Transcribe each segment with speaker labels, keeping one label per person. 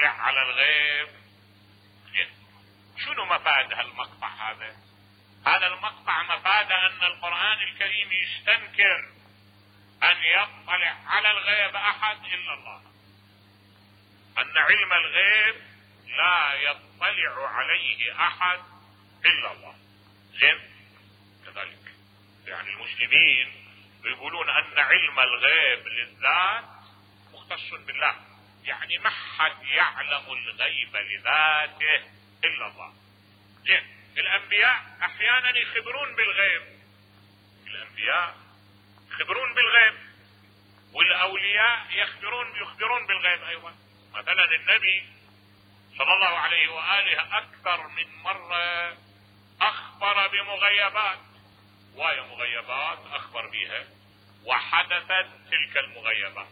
Speaker 1: يطلع على الغيب. شنو مفاد هالمقطع هذا؟ هذا المقطع مفاده ان القرآن الكريم يستنكر ان يطلع على الغيب احد الا الله، ان علم الغيب لا يطلع عليه احد الا الله. زين كذلك يعني المسلمين يقولون ان علم الغيب للذات مختص بالله، يعني ما حد يعلم الغيب لذاته الا الله. زين الانبياء احيانا يخبرون بالغيب، الانبياء يخبرون بالغيب، والاولياء يخبرون بالغيب ايضا. مثلا النبي صلى الله عليه واله اكثر من مرة اخبر بمغيبات، وهي مغيبات اخبر بها وحدثت تلك المغيبات،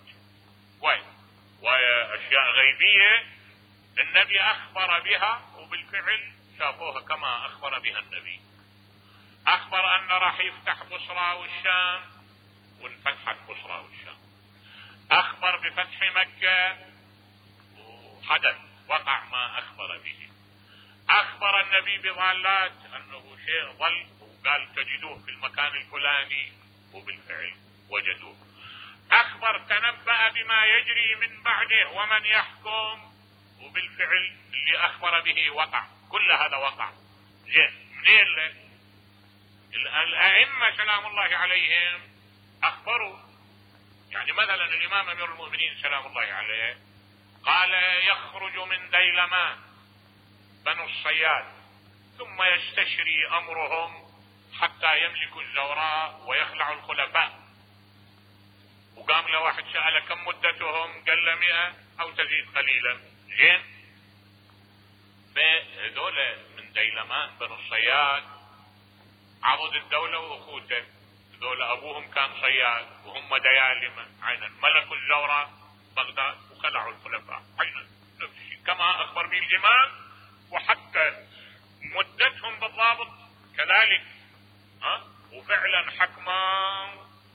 Speaker 1: وهي اشياء غيبية النبي اخبر بها وبالفعل شافوها كما اخبر بها النبي. اخبر ان راح يفتح بصرى والشام وانفتحت بصرى والشام، اخبر بفتح مكة وحدث وقع ما اخبر به، اخبر النبي بضالات انه شيء ضل وقال تجدوه في المكان الفلاني وبالفعل وجدوه، اخبر تنبأ بما يجري من بعده ومن يحكم وبالفعل اللي اخبر به وقع، كل هذا وقع. زين منين الائمة سلام الله عليهم اخبروا؟ يعني مثلا الامام امير المؤمنين سلام الله عليه قال يخرج من ديلمان بنو الصياد ثم يستشري امرهم حتى يملكوا الزوراء ويخلع الخلفاء. وقام له واحد سأله كم مدتهم؟ قال له 100 او تزيد قليلا. زين فهذول من ديلمان بنو الصياد عضد الدولة واخوته، هذول ابوهم كان صياد وهم ديالمة عينا، ملكوا الزوراء بغداد وخلعوا الخلفاء عينا، نفس الشيء كما اخبر به الامام، وحتى مدتهم بالضبط كذلك. وفعلا حكما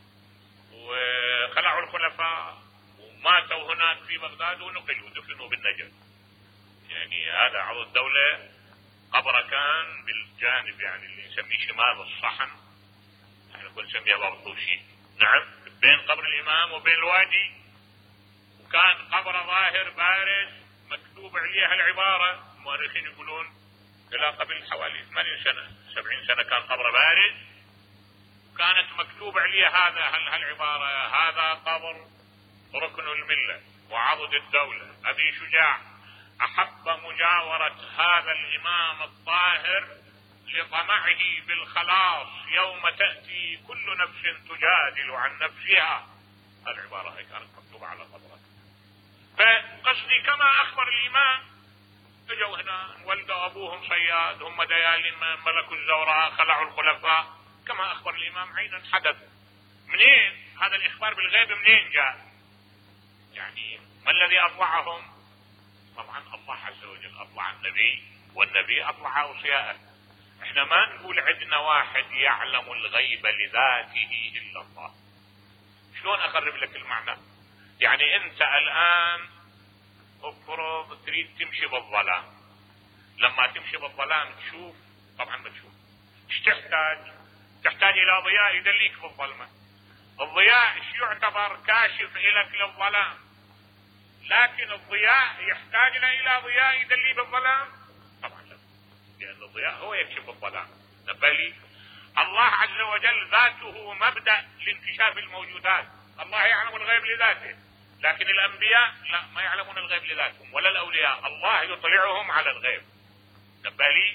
Speaker 1: وخلعوا الخلفاء وماتوا هناك في بغداد ونقلوا دفنوا بالنجف. يعني هذا عضو الدولة قبره كان بالجانب يعني اللي نسميه شمال الصحن، يعني نسميه برطوشي، نعم بين قبر الامام وبين الوادي، وكان قبر ظاهر بارز مكتوب عليه العبارة، المؤرخين يقولون الى قبل حوالي 80 سنة 70 سنة كان قبر بارز، كانت مكتوب عليه هالعبارة: هذا قبر ركن الملة وعضد الدولة ابي شجاع احب مجاورة هذا الامام الطاهر لطمعه بالخلاص يوم تأتي كل نفس تجادل عن نفسها. العبارة هي كانت مكتوبة على قبره. فقصدي كما اخبر الامام اجوا هنا ولدوا ابوهم صياد، هم ديالين ملكوا الزوراء خلعوا الخلفاء كما اخبر الامام عينا حدث. منين هذا الاخبار بالغيب؟ منين جاء؟ يعني ما الذي اطلعهم؟ طبعا الله عز وجل اطلع النبي والنبي اطلع اوصياءه. احنا ما نقول عندنا واحد يعلم الغيب لذاته الا الله. شلون اقرب لك المعنى؟ يعني انت الان افرض تريد تمشي بالظلام، لما تمشي بالظلام تشوف؟ طبعا ما تشوف. ايش تحتاج الى ضياء يدليك في الظلمة. الضياء ايش يعتبر كاشف لك للظلام، لكن الضياء يحتاج الى ضياء يدلي بالظلام؟ طبعا لا، لان الضياء هو يكشف الظلام. بل الله عز وجل ذاته مبدأ لانكشاف الموجودات، الله يعلم الغيب لذاته، لكن الانبياء لا، ما يعلمون الغيب لذاتهم، ولا الاولياء الله يطلعهم على الغيب. بل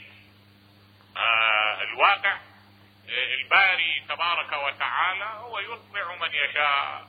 Speaker 1: الواقع الباري تبارك وتعالى هو يطلع من يشاء.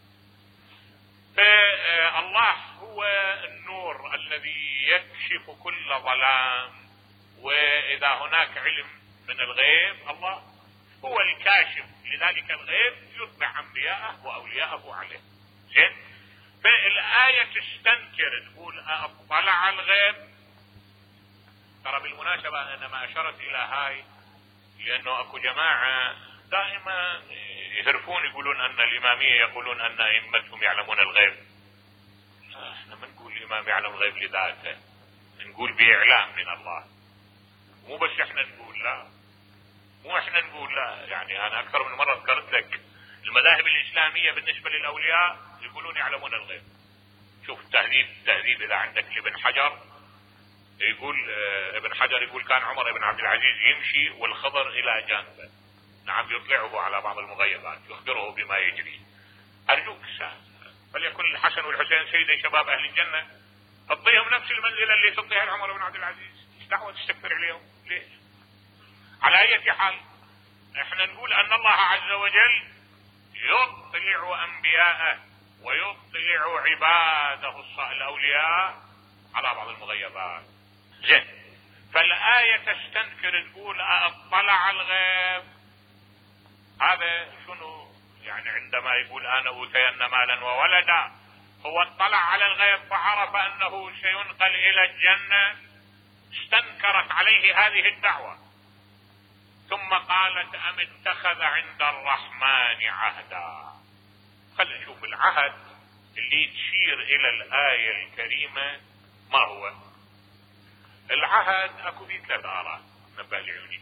Speaker 1: فالله هو النور الذي يكشف كل ظلام، واذا هناك علم من الغيب الله هو الكاشف لذلك الغيب، يطلع انبياءه واولياءه عليه. زين؟ فالآية تستنكر تقول اطلع على الغيب. ترى بالمناسبة انا ما اشرت الى هاي لانه اكو جماعة دائما يهرفون يقولون ان الامامية يقولون ان ائمتهم يعلمون الغيب. احنا ما نقول الإمام يعلم الغيب لذاته، نقول بإعلام من الله. مو بس احنا نقول لا، مو احنا نقول لا. يعني انا اكثر من مرة ذكرت لك المذاهب الإسلامية بالنسبة للأولياء يقولون يعلمون الغيب. شوف تهذيب اذا عندك لابن حجر يقول، ابن حجر يقول كان عمر بن عبد العزيز يمشي والخضر الى جانبه، نعم، يطلعه على بعض المغيبات، يخبره بما يجري. ارجوك فليكن الحسن والحسين سيدي شباب اهل الجنة، تعطيهم نفس المنزلة اللي تعطيها عمر بن عبد العزيز، ايش دعوة تستكبر عليهم؟ ليش؟ على اي حال احنا نقول ان الله عز وجل يطلع انبياءه ويطلع عباده الاولياء على بعض المغيبات. زين، فالآية تستنكر تقول اطلع الغيب. هذا شنو يعني؟ عندما يقول انا اوتين مالا وولدا، هو اطلع على الغيب فعرف انه سينقل الى الجنة، استنكرت عليه هذه الدعوة، ثم قالت ام اتخذ عند الرحمن عهدا. خلينا نشوف العهد اللي تشير الى الآية الكريمة ما هو. العهد اكو فيه 3 آراء، نبه لعيوني.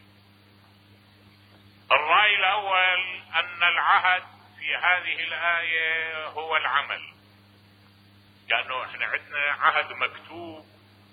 Speaker 1: الرأي الاول ان العهد في هذه الآية هو العمل، لانه احنا عندنا عهد مكتوب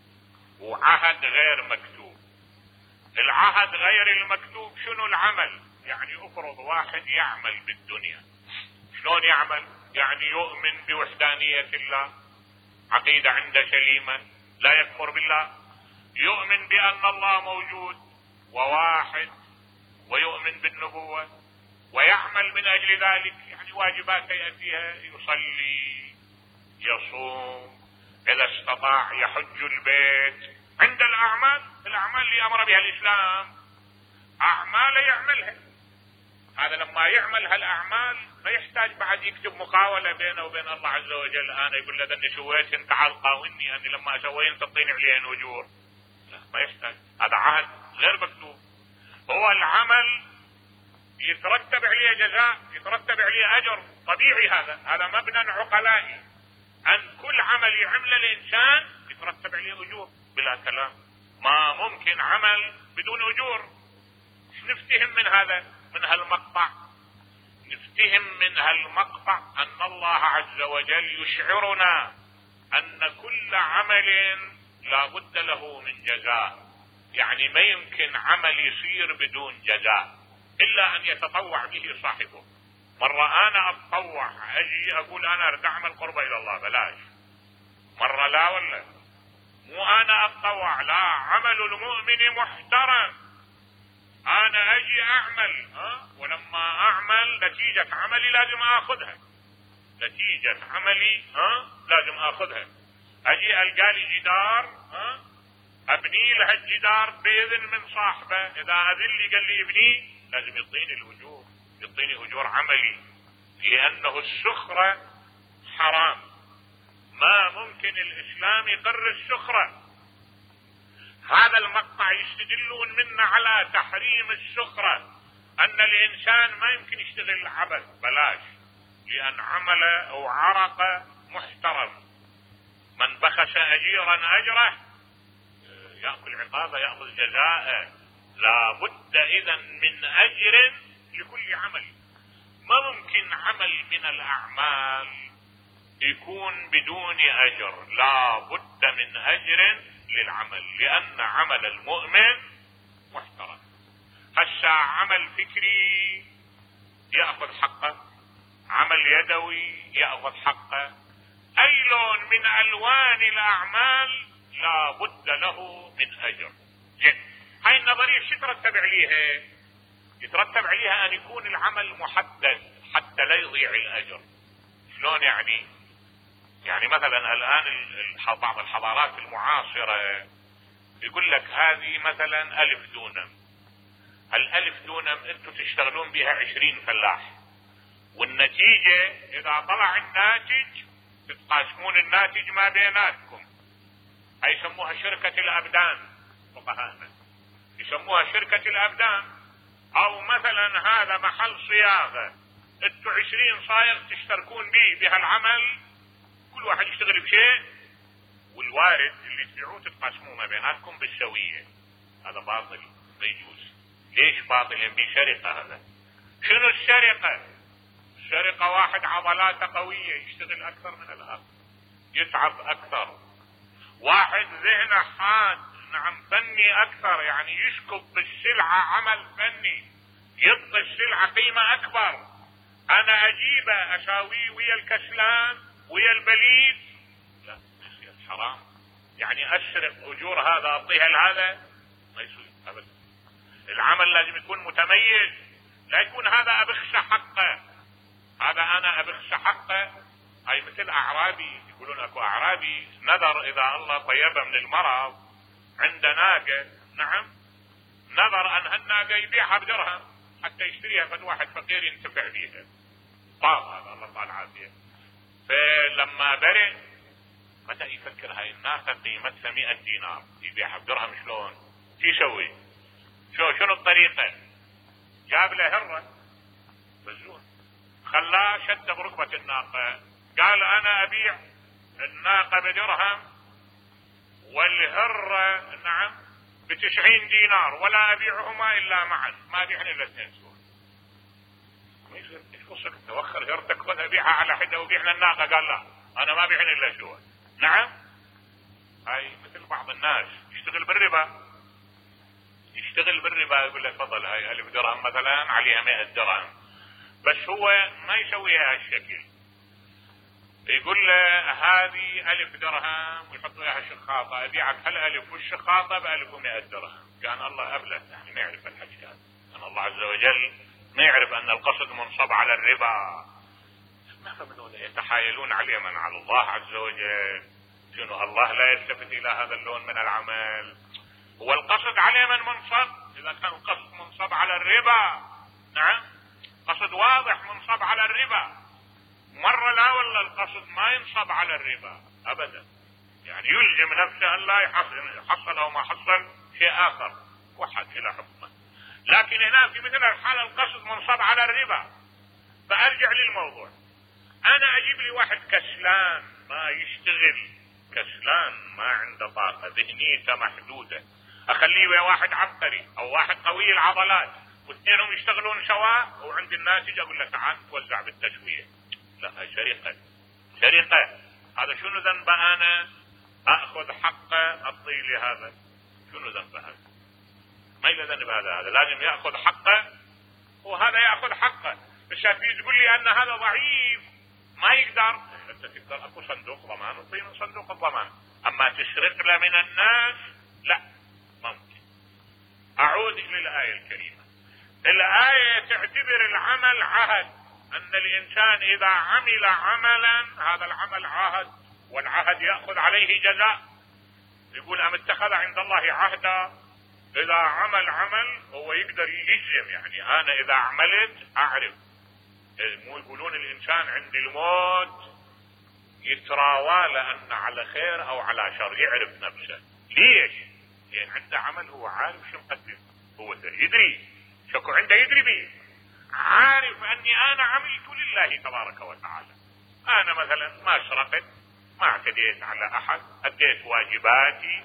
Speaker 1: وعهد غير مكتوب. العهد غير المكتوب شنو العمل؟ يعني افرض واحد يعمل بالدنيا، شلون يعمل؟ يعني يؤمن بوحدانية الله، عقيدة عنده سليمة، لا يكفر بالله، يؤمن بأن الله موجود وواحد، ويؤمن بالنبوة، ويعمل من أجل ذلك، يعني واجبات يأتيها، يصلي، يصوم، إذا استطاع يحج البيت. عند الأعمال اللي أمر بها الإسلام، أعمال يعملها. هذا لما يعمل هالأعمال ما يحتاج بعد يكتب مقاولة بينه وبين الله عز وجل، أنا يقول له ذني سويت انت تعال قاوني أني لما أسوين تعطيني عليهن أجور. لا، ما يحتاج، هذا عهد غير مكتوب. هو العمل يترتب عليه جزاء، يترتب عليه أجر طبيعي، هذا مبنى عقلائي، أن كل عمل يعمله الإنسان يترتب عليه أجور بلا كلام. ما ممكن عمل بدون أجور. نفتهم من هذا، من هالمقطع، نفتهم من هالمقطع أن الله عز وجل يشعرنا أن كل عمل لا بد له من جزاء. يعني ما يمكن عمل يصير بدون جزاء إلا أن يتطوع به صاحبه. مرة أنا أتطوع، أجي أقول أنا أريد أعمل قربة إلى الله بلاش، مرة لا، ولا مو أنا أتطوع، لا، عمل المؤمن محترم. أنا أجي أعمل، ولما أعمل نتيجة عملي لازم أخذها، نتيجة عملي لازم أخذها. أجي ألقى لي جدار، أبني له الجدار بإذن من صاحبه، إذا أذن لي قال لي ابني لازم يعطيني الأجور، يعطيني أجور عملي، لأنه السخرة حرام. ما ممكن الإسلام يقر السخرة. هذا المقطع يستدلون منا على تحريم السخرة، أن الإنسان ما يمكن يشتغل عبث بلاش، لأن عمل أو عرق محترم. من بخس أجيرا أجره يأكل عقابه، يأخذ جزاءه. لا بد إذن من أجر لكل عمل. ما ممكن عمل من الأعمال يكون بدون أجر، لا بد من أجر للعمل، لأن عمل المؤمن محترم. هسا عمل فكري يأخذ حقه، عمل يدوي يأخذ حقه، أي لون من ألوان الأعمال لا بد له من أجر. هاي النظرية شو يترتب عليها؟ يترتب عليها أن يكون العمل محدد حتى لا يضيع الأجر. شلون يعني؟ يعني مثلا الآن بعض الحضارات المعاصرة يقول لك هذه مثلا 1000 دونم، 1000 دونم انتم تشتغلون بها 20 فلاح، والنتيجة إذا طلع الناتج تتقاسمون الناتج ما بيناتكم. هاي يسموها شركة الأبدان، فقهاءنا يسموها شركة الأبدان. أو مثلا هذا محل صياغة، انتم 20 صايغ تشتركون به بهالعمل، كل واحد يشتغل بشيء، والوارد اللي تبيعوه تتقاسموه ما بيناتكم بالسوية، هذا باطل ما يجوز. ليش باطل؟ ينبي سرقة. هذا شنو السرقة؟ السرقة واحد عضلاته قوية يشتغل اكثر من الاخر، يتعب اكثر. واحد ذهنه حاد، نعم، فني اكثر، يعني يشكب بالسلعة عمل فني، يعطي السلعة قيمة اكبر. انا اجيبه اساويه ويا الكسلان ويا البليد، لا يصير حرام. يعني اسرق اجور هذا اعطيها لهذا، ما يصير ابدا. العمل لازم يكون متميز، لا يكون هذا ابخس حقه، هذا انا أبخس حقه. هاي مثل أعرابي، يقولون أكو أعرابي نذر إذا الله طيبه من المرض عند ناقة، نعم، نذر أن هالناقة يبيعها بدرهم حتى يشتريها فد واحد فقير ينتفع فيها. طاب هذا، الله طال عافية. فلما برئ بدأ يفكر هاي الناقة قيمتها 100 دينار، يبيعها بدرهم شلون؟ شو يسوي؟ شنو الطريقة؟ جاب له هرة بزون، خلاه شد بركبة الناقة، قال انا ابيع الناقة بدرهم والهرة، نعم، ب90 دينار، ولا ابيعهما الا معا، ما ابيعن الا 2 سور. ما يصير، ايش قصك توخر هرتك خذها بيعها على حدة وبيعنا الناقة؟ قال لا، انا ما ابيعن الا سور. نعم، هاي مثل بعض الناس يشتغل بالربا، يشتغل بالربا، يقول لك تفضل هاي 1000 درهم مثلا عليها 100 درهم، بس هو ما يسويها هالشكل، يقول له هذه 1000 درهم ويحط وياها شخاطة، ابيعك هال1000 والشخاطة ب1100 درهم. كان الله ابله، يعني ما يعرف الحكي هذا، كان الله عز وجل ما يعرف ان القصد منصب على الربا. ما فهموا، يتحايلون على من على الله عز وجل. شنو الله لا يلتفت الى هذا اللون من العمل؟ هو القصد عليه من منصب، اذا كان القصد منصب على الربا، نعم، قصد واضح منصب على الربا. مرة لا والله القصد ما ينصب على الربا ابدا، يعني يلزم نفسه ان لا يحصل او ما حصل شيء اخر، وحد الى حكمه. لكن هنا في مثل الحالة القصد منصب على الربا. فارجع للموضوع، انا اجيب لي واحد كسلان ما يشتغل، كسلان ما عنده طاقة، ذهنيته محدودة، اخليه ويا واحد عبقري او واحد قوي العضلات واثنينهم يشتغلون سواء، وعند الناتج اقول له تعال توزع بالتسوية. لا، هاي سرقة، سرقة. هذا شنو ذنبه؟ انا اخذ حقه اعطيه لهذا، شنو ذنبه هذا؟ ما له ذنب هذا لازم ياخذ حقه وهذا ياخذ حقه. مش تقول لي ان هذا ضعيف ما يقدر، انت تقدر، اكو صندوق ضمان وطين صندوق الضمان، اما تسرق له من الناس لا ممكن. اعود الى الايه الكريمه. الايه تعتبر العمل عهد، ان الانسان اذا عمل عملا هذا العمل عهد، والعهد ياخذ عليه جزاء. يقول ام اتخذ عند الله عهدا، اذا عمل عمل هو يقدر يجزم، يعني انا اذا عملت اعرف. مو يقولون الانسان عند الموت يتراوى لان على خير او على شر، يعرف نفسه. ليش؟ لان عنده عمل هو عارف شو مقدم، هو يدري شكو عنده، يدري بيه، عارف اني انا عملت لله تبارك وتعالى. انا مثلا ما سرقت، ما اعتديت على احد، اديت واجباتي،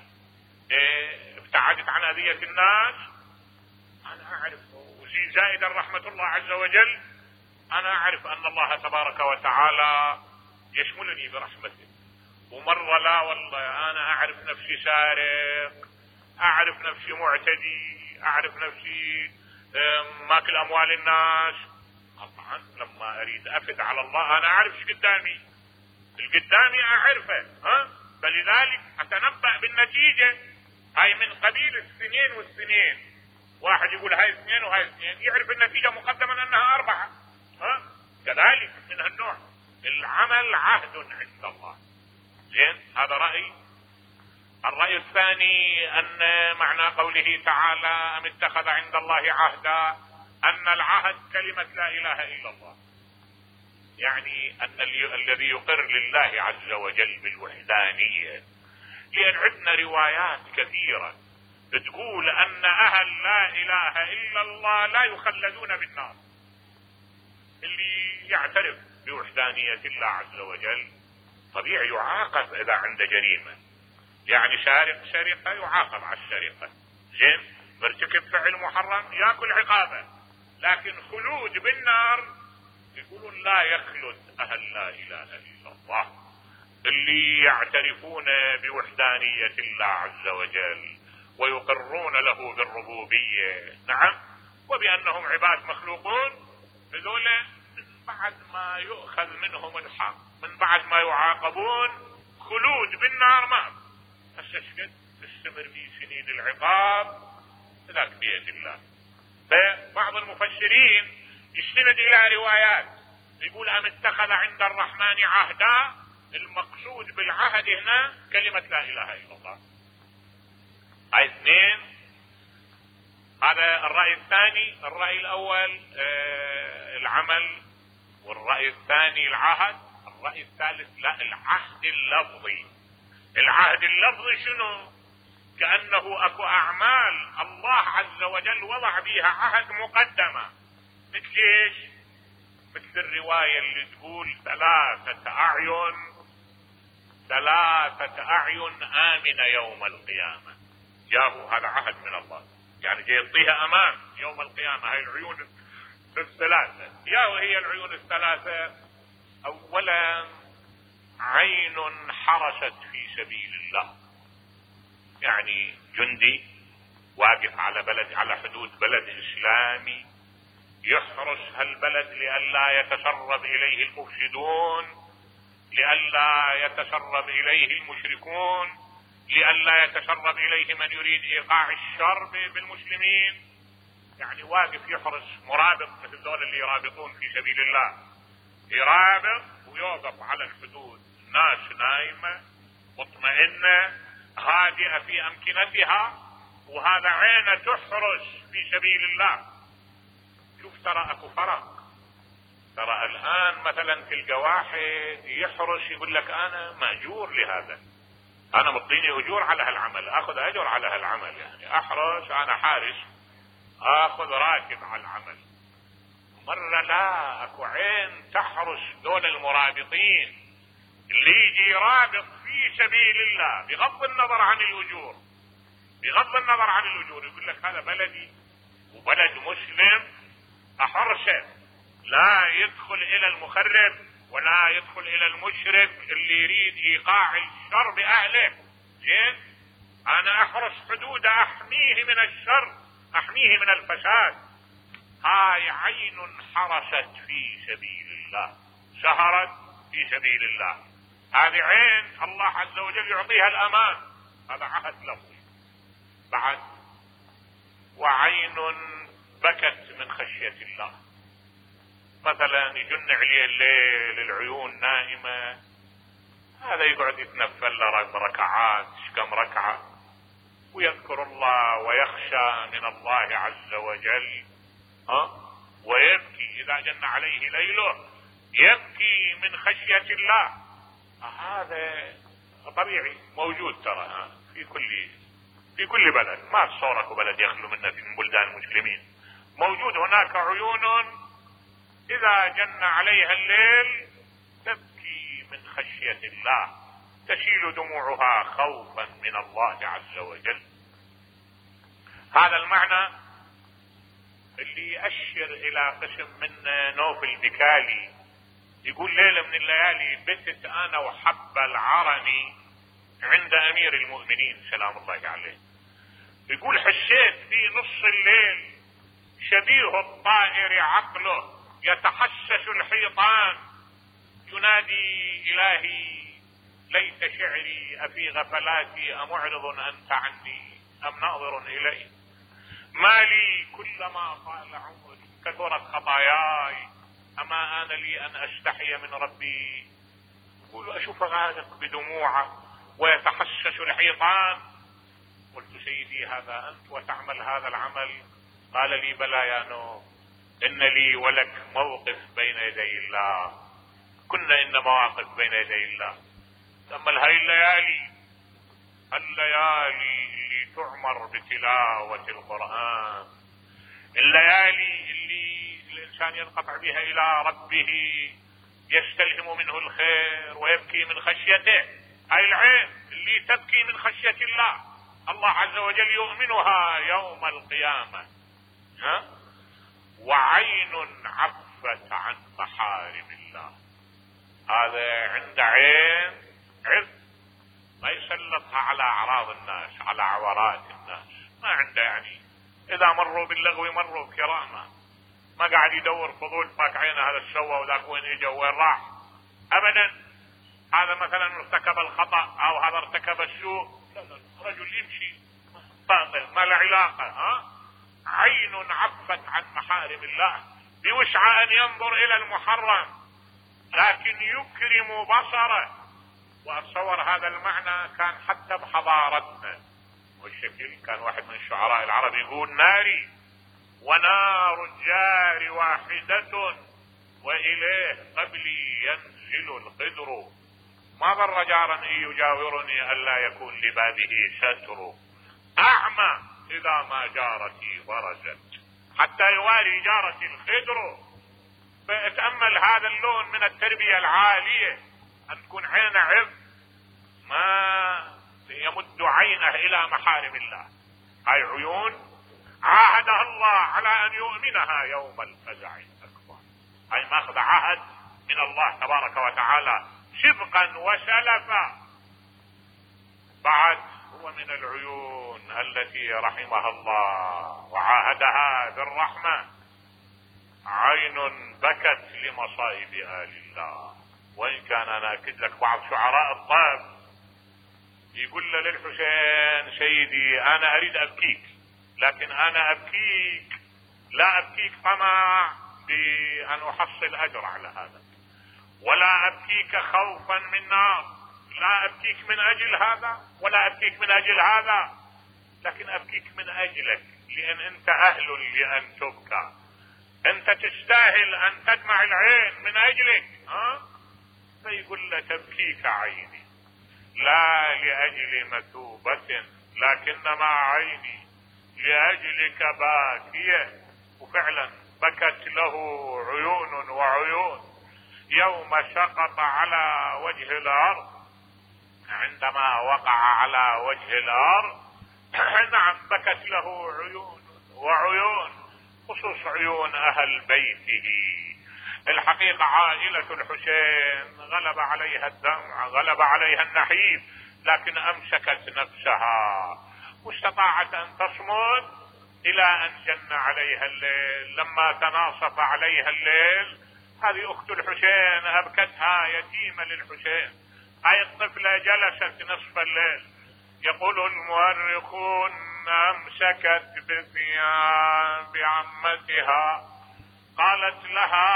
Speaker 1: ابتعدت عن اذية الناس، انا اعرف. وزي زائدا رحمة الله عز وجل، انا اعرف ان الله تبارك وتعالى يشملني برحمته. ومرة لا والله انا اعرف نفسي سارق، اعرف نفسي معتدي، اعرف نفسي ماكل اموال الناس. طبعا لما اريد افد على الله انا اعرف ايش قدامي، القدامي اعرفه، فلذلك اتنبأ بالنتيجة. هاي من قبيل السنين والسنين، واحد يقول هاي 2 وهاي 2، يعرف النتيجة مقدما انها 4. كذلك من هالنوع العمل عهد عند الله. زين، هذا رأي. الرأي الثاني ان معنى قوله تعالى ام اتخذ عند الله عهدا، ان العهد كلمة لا اله الا الله، يعني ان الذي يقر لله عز وجل بالوحدانية. لان عندنا روايات كثيرة تقول ان اهل لا اله الا الله لا يخلدون بالنار. اللي يعترف بوحدانية الله عز وجل طبيعي يعاقب اذا عنده جريمة، يعني سارق سرقة يعاقب على السرقة، زين، مرتكب فعل محرم ياكل عقابه، لكن خلود بالنار يقولون لا يخلد اهل لا اله الا الله اللي يعترفون بوحدانية الله عز وجل ويقرون له بالربوبية، نعم، وبأنهم عباد مخلوقون. هذول من بعد ما يؤخذ منهم الحق، من بعد ما يعاقبون، خلود بالنار ما هسه تستمر في سنين العقاب، ذاك بيد الله. فبعض المفسرين يستند الى روايات يقول ام اتخذ عند الرحمن عهدا، المقصود بالعهد هنا كلمة لا اله الا الله. هاي اثنين. هذا الرأي الثاني. الرأي الاول العمل، والرأي الثاني العهد. الرأي الثالث لا، العهد اللفظي. العهد اللفظي شنو؟ كأنه اكو اعمال الله عز وجل وضع بها عهد مقدمة، مثل ايش؟ مثل الرواية اللي تقول ثلاثة اعين آمنة يوم القيامة. جابوا هذا عهد من الله، يعني جاي يعطيها امان يوم القيامة. هاي العيون الثلاثة، يا وهي العيون الثلاثة: اولا عين حرست في سبيل الله، يعني جندي واقف على بلد، على حدود بلد اسلامي، يحرس هالبلد لئلا يتسرب اليه المفسدون، لئلا يتسرب اليه المشركون، لئلا يتسرب اليه من يريد ايقاع الشر بالمسلمين. يعني واقف يحرس، مرابط، مثل ذول اللي يرابطون في سبيل الله، يرابط ويوقف على الحدود. ناس نايمة مطمئنة هادئة في امكنتها، وهذا عينه تحرس في سبيل الله. شوف ترى اكو فرق. ترى الان مثلا تلقى واحد يحرس يقول لك انا ماجور لهذا، انا مطيني اجور على هالعمل، اخذ اجر على هالعمل، يعني احرس، انا حارس، اخذ راتب على العمل. مرة لا، اكو عين تحرس دول المرابطين اللي يجي يرابط في سبيل الله بغض النظر عن الاجور، بغض النظر عن الاجور. يقول لك هذا بلدي وبلد مسلم، احرسه، لا يدخل الى المخرب ولا يدخل الى المشرك اللي يريد ايقاع الشر باهله. زين، انا احرس حدوده، احميه من الشر، احميه من الفساد. هاي عين حرست في سبيل الله، سهرت في سبيل الله. هذه عين الله عز وجل يعطيها الامان، هذا عهد لفظي. بعد وعين بكت من خشية الله، مثلا يجن عليه الليل، العيون نائمة، هذا يقعد يتنفل له ركعات، كم ركعة، ويذكر الله ويخشى من الله عز وجل، ويبكي إذا جن عليه ليله، يبكي من خشية الله. هذا طبيعي موجود ترى في كل بلد، ما تصورك بلد يخلو منه من بلدان المسلمين. موجود هناك عيون إذا جن عليها الليل تبكي من خشية الله، تسيل دموعها خوفا من الله عز وجل. هذا المعنى اللي يأشر إلى قسم من نوف البكالي، يقول ليلة من الليالي بتت أنا وحب العرني عند أمير المؤمنين سلام الله عليه. يقول حسيت في نص الليل شبيه الطائر عقله يتحسس الحيطان ينادي إلهي ليت شعري أفي غفلاتي أمعرض أنت عني أم ناظر إلي، مالي كلما طال عمري كثرت خطاياي أما آن لي أن أستحي من ربي. يقول أشوف غارق بدموعه ويتحسس الحيطان. قلت سيدي هذا أنت وتعمل هذا العمل؟ قال لي بلى يا نوح، إن لي ولك موقف بين يدي الله، كنا إن مواقف بين يدي الله. تأمل هاي الليالي اللي تعمر بتلاوة القرآن، الليالي اللي الإنسان ينقطع بها إلى ربه، يستلهم منه الخير ويبكي من خشيته. هاي العين اللي تبكي من خشية الله، الله عز وجل يؤمنها يوم القيامة. وعين عفت عن محارم الله، هذا عند عين عف ما يسلطها على أعراض الناس، على عورات الناس، ما عنده يعني إذا مروا باللغو مروا كرامة، ما قاعد يدور فضول فاك عينه هذا سوى وذاك وين اجى وين راح أبدا. هذا مثلا ارتكب الخطأ أو هذا ارتكب السوء، رجل يمشي باطل ما له علاقة. عين عفت عن محارم الله، بوسع أن ينظر إلى المحرم لكن يكرم بصره. وأتصور هذا المعنى كان حتى بحضارتنا والشكل. كان واحد من الشعراء العرب يقول: ناري ونار الجار واحدة وإليه قبلي ينزل الخدر، ما ضر جارا إن يجاورني ألا يكون لبابه ستر، أعمى إذا ما جارتي برزت حتى يواري جارتي الخدر. فاتأمل هذا اللون من التربية العالية، أن تكون عينه عف ما يمد عينه إلى محارم الله. هاي عيون عاهدها الله على أن يؤمنها يوم الفزع الأكبر. هاي ماخذ عهد من الله تبارك وتعالى سبقا وسلفا. بعد هو من العيون التي رحمها الله وعاهدها بالرحمة، عين بكت لمصائب آل الله. وإن كان أنا أكد لك بعض شعراء الطيب يقول له للحسين: سيدي أنا أريد أبكيك، لكن أنا أبكيك لا أبكيك طمع بأن أحصل أجر على هذا، ولا أبكيك خوفا من نار، لا أبكيك من أجل هذا ولا أبكيك من أجل هذا، لكن أبكيك من أجلك، لأن أنت أهل لأن تبكى، أنت تستاهل أن تدمع العين من أجلك. فيقول له: تبكيك عيني لا لأجل مثوبة لكنما عيني لأجلك باكية. وفعلا بكت له عيون وعيون يوم سقط على وجه الأرض، عندما وقع على وجه الأرض نعم بكت له عيون وعيون، خصوص عيون أهل بيته. الحقيقة عائلة الحسين غلب عليها الدمع، غلب عليها النحيب، لكن أمسكت نفسها واستطاعت أن تصمد إلى أن جن عليها الليل. لما تناصف عليها الليل هذه أخت الحسين أبكتها يتيمة للحسين. هاي الطفلة جلست نصف الليل، يقول المؤرخون أمسكت بثياب عمتها قالت لها: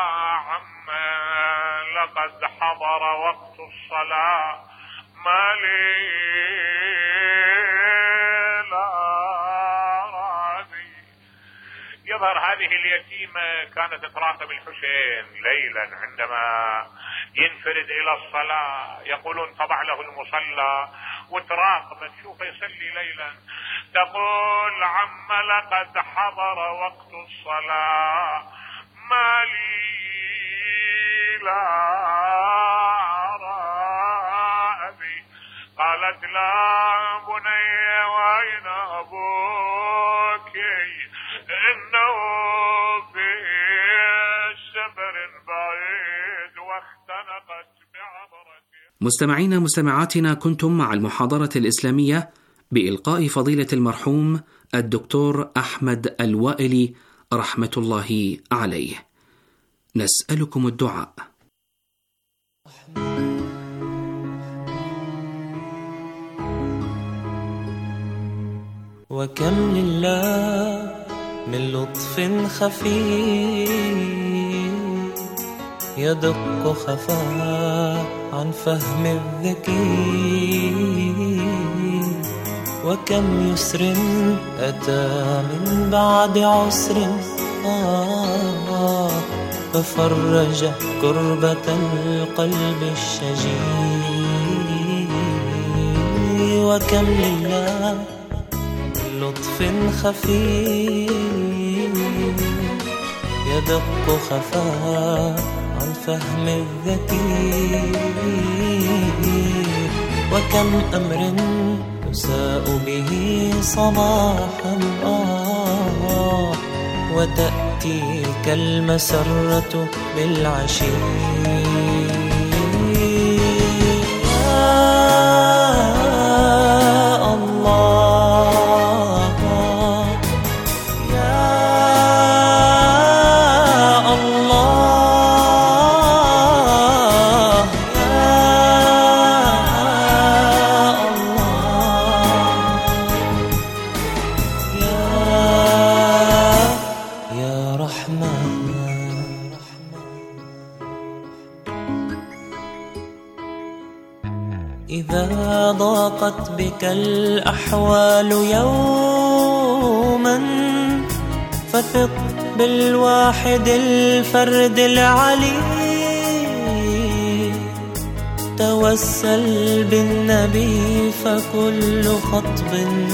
Speaker 1: عمّا لقد حضر وقت الصلاة ما لي لا راضي. يظهر هذه اليتيمة كانت تراقب الحسين ليلا عندما ينفرد إلى الصلاة، يقولون طبع له المصلى وتراقب تشوفه يصلي ليلا، تقول: عم لقد حضر وقت الصلاة ما لي لا رأبي. قالت: لا بني وأين أبوك إنه في سفر بعيد واختنقت بعبرتي.
Speaker 2: مستمعينا مستمعاتنا، كنتم مع المحاضرة الإسلامية بإلقاء فضيلة المرحوم الدكتور أحمد الوائلي رحمة الله عليه. نسألكم الدعاء.
Speaker 3: وكم لله من لطف خفي يدق خفاء عن فهم الذكي، وكم يسر أتى من بعد عسر ففرج كربة القلب الشجي. وكم لله من لطف خفي يدق خفاء عن فهم الذكي، وكم أمر يساء به صباحا وتأتيك المسرة بالعشي. إذا ضاقت بك الأحوال يوما فثق بالواحد الفرد العلي. توسل بالنبي فكل خطب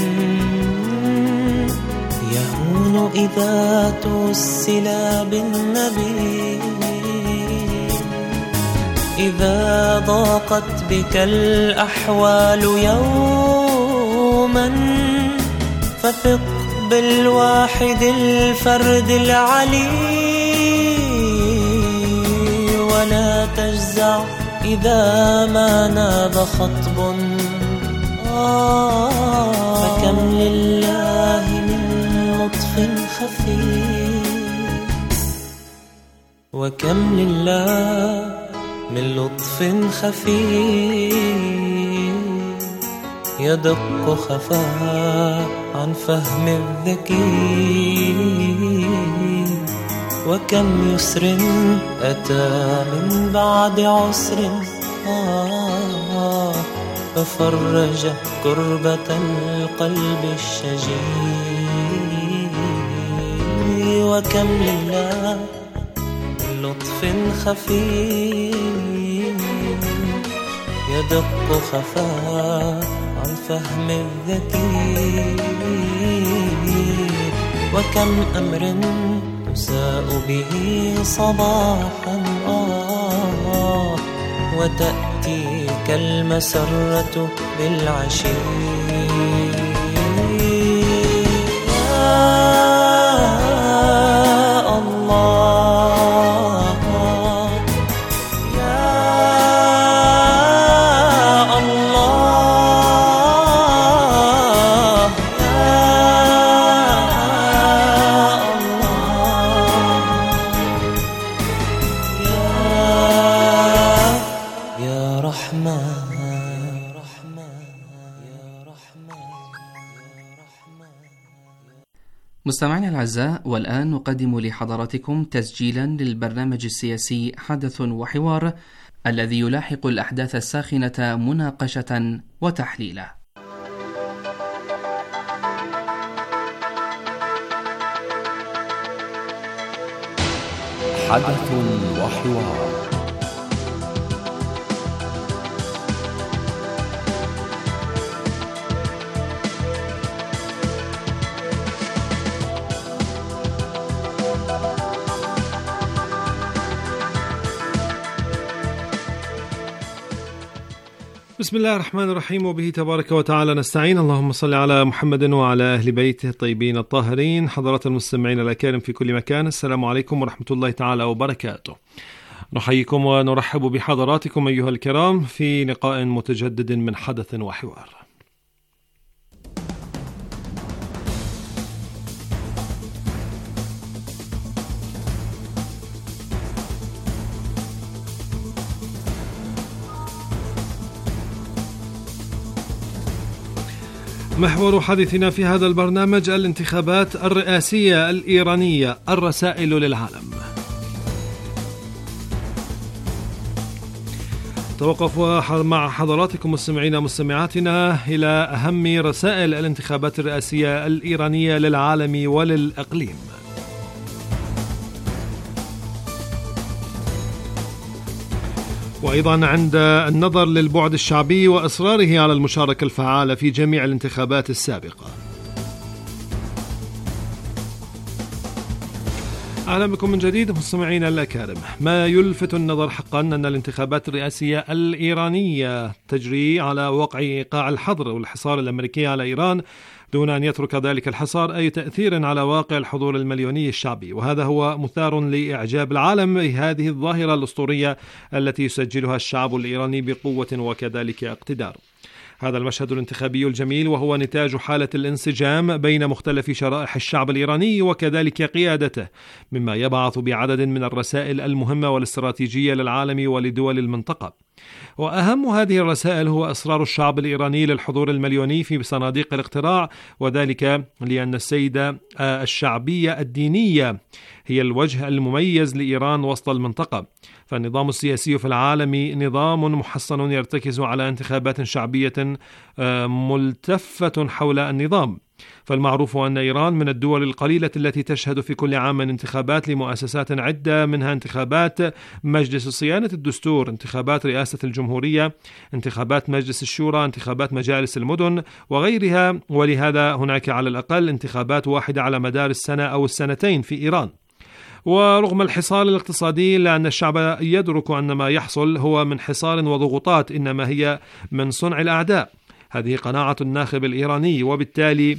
Speaker 3: يهون إذا توسل بالنبي. إذا ضاقت بك الأحوال يوما فثق بالواحد الفرد العلي. ولا تجزع إذا ما ناب خطب فكم لله من لطف خفي. وكم لله من لطف خفي يدق خفاء عن فهم الذكي. وكم يسر أتى من بعد عسر ففرج كربة القلب الشجي. وكم لله لطف خفي يدق خفاء عن فهم الذكي. وكم أمر يساء به صباحا وتأتيك المسرة بالعشي.
Speaker 2: مستمعينا الأعزاء، والآن نقدم لحضراتكم تسجيلا للبرنامج السياسي حدث وحوار الذي يلاحق الأحداث الساخنة مناقشة وتحليلا.
Speaker 4: حدث وحوار.
Speaker 5: بسم الله الرحمن الرحيم، وبه تبارك وتعالى نستعين. اللهم صل على محمد وعلى أهل بيته الطيبين الطاهرين. حضرات المستمعين الأكارم في كل مكان، السلام عليكم ورحمة الله تعالى وبركاته. نحييكم ونرحب بحضراتكم أيها الكرام في لقاء متجدد من حدث وحوار. محور حديثنا في هذا البرنامج الانتخابات الرئاسية الإيرانية، الرسائل للعالم. توقف مع حضراتكم مستمعينا مستمعاتنا إلى أهم رسائل الانتخابات الرئاسية الإيرانية للعالم وللإقليم. وأيضا عند النظر للبعد الشعبي وإصراره على المشاركة الفعالة في جميع الانتخابات السابقة. أهلا بكم من جديد مستمعينا الأكارم. ما يلفت النظر حقا أن الانتخابات الرئاسية الإيرانية تجري على وقع إيقاع الحظر والحصار الأمريكي على إيران دون أن يترك ذلك الحصار أي تأثير على واقع الحضور المليوني الشعبي، وهذا هو مثار لإعجاب العالم بهذه الظاهرة الأسطورية التي يسجلها الشعب الإيراني بقوة وكذلك اقتدار. هذا المشهد الانتخابي الجميل وهو نتاج حالة الانسجام بين مختلف شرائح الشعب الإيراني وكذلك قيادته، مما يبعث بعدد من الرسائل المهمة والاستراتيجية للعالم ولدول المنطقة. وأهم هذه الرسائل هو إصرار الشعب الإيراني للحضور المليوني في صناديق الاقتراع، وذلك لأن السيدة الشعبية الدينية هي الوجه المميز لإيران وسط المنطقة. فالنظام السياسي في العالم نظام محصن يرتكز على انتخابات شعبية ملتفة حول النظام. فالمعروف أن إيران من الدول القليلة التي تشهد في كل عام انتخابات لمؤسسات عدة، منها انتخابات مجلس صيانة الدستور، انتخابات رئاسة الجمهورية، انتخابات مجلس الشورى، انتخابات مجالس المدن وغيرها، ولهذا هناك على الأقل انتخابات واحدة على مدار السنة أو السنتين في إيران. ورغم الحصار الاقتصادي إلا أن الشعب يدرك أن ما يحصل هو من حصار وضغوطات إنما هي من صنع الأعداء. هذه قناعة الناخب الإيراني، وبالتالي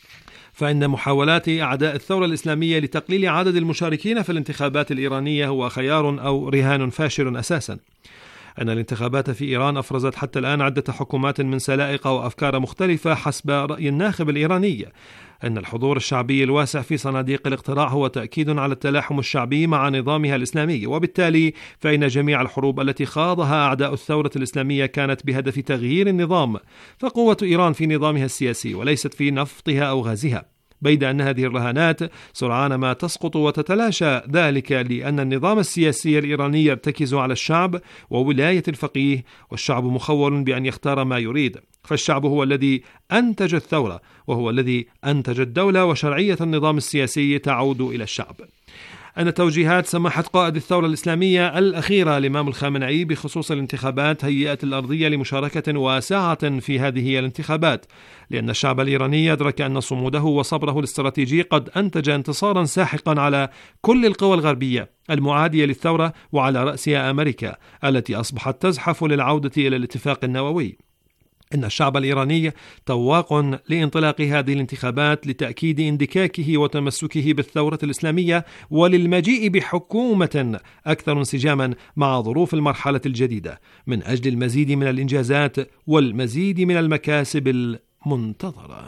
Speaker 5: فإن محاولات أعداء الثورة الإسلامية لتقليل عدد المشاركين في الانتخابات الإيرانية هو خيار أو رهان فاشل أساسا. أن الانتخابات في إيران أفرزت حتى الآن عدة حكومات من سلائق وأفكار مختلفة حسب رأي الناخب الإيراني. أن الحضور الشعبي الواسع في صناديق الاقتراع هو تأكيد على التلاحم الشعبي مع نظامها الإسلامي، وبالتالي فإن جميع الحروب التي خاضها أعداء الثورة الإسلامية كانت بهدف تغيير النظام، فقوة إيران في نظامها السياسي وليست في نفطها أو غازها، بيد أن هذه الرهانات سرعان ما تسقط وتتلاشى، ذلك لأن النظام السياسي الإيراني يرتكز على الشعب وولاية الفقيه، والشعب مخول بأن يختار ما يريد. فالشعب هو الذي أنتج الثورة، وهو الذي أنتج الدولة، وشرعية النظام السياسي تعود إلى الشعب. أن توجيهات سماحة قائد الثورة الإسلامية الأخيرة الإمام الخامنئي بخصوص الانتخابات هيئت الأرضية لمشاركة واسعة في هذه الانتخابات، لأن الشعب الإيراني يدرك أن صموده وصبره الاستراتيجي قد أنتج انتصارا ساحقا على كل القوى الغربية المعادية للثورة، وعلى رأسها أمريكا التي أصبحت تزحف للعودة إلى الاتفاق النووي. إن الشعب الإيراني تواق لانطلاق هذه الانتخابات لتأكيد اندكاكه وتمسكه بالثورة الإسلامية، وللمجيء بحكومة أكثر انسجاما مع ظروف المرحلة الجديدة، من أجل المزيد من الإنجازات والمزيد من المكاسب المنتظرة.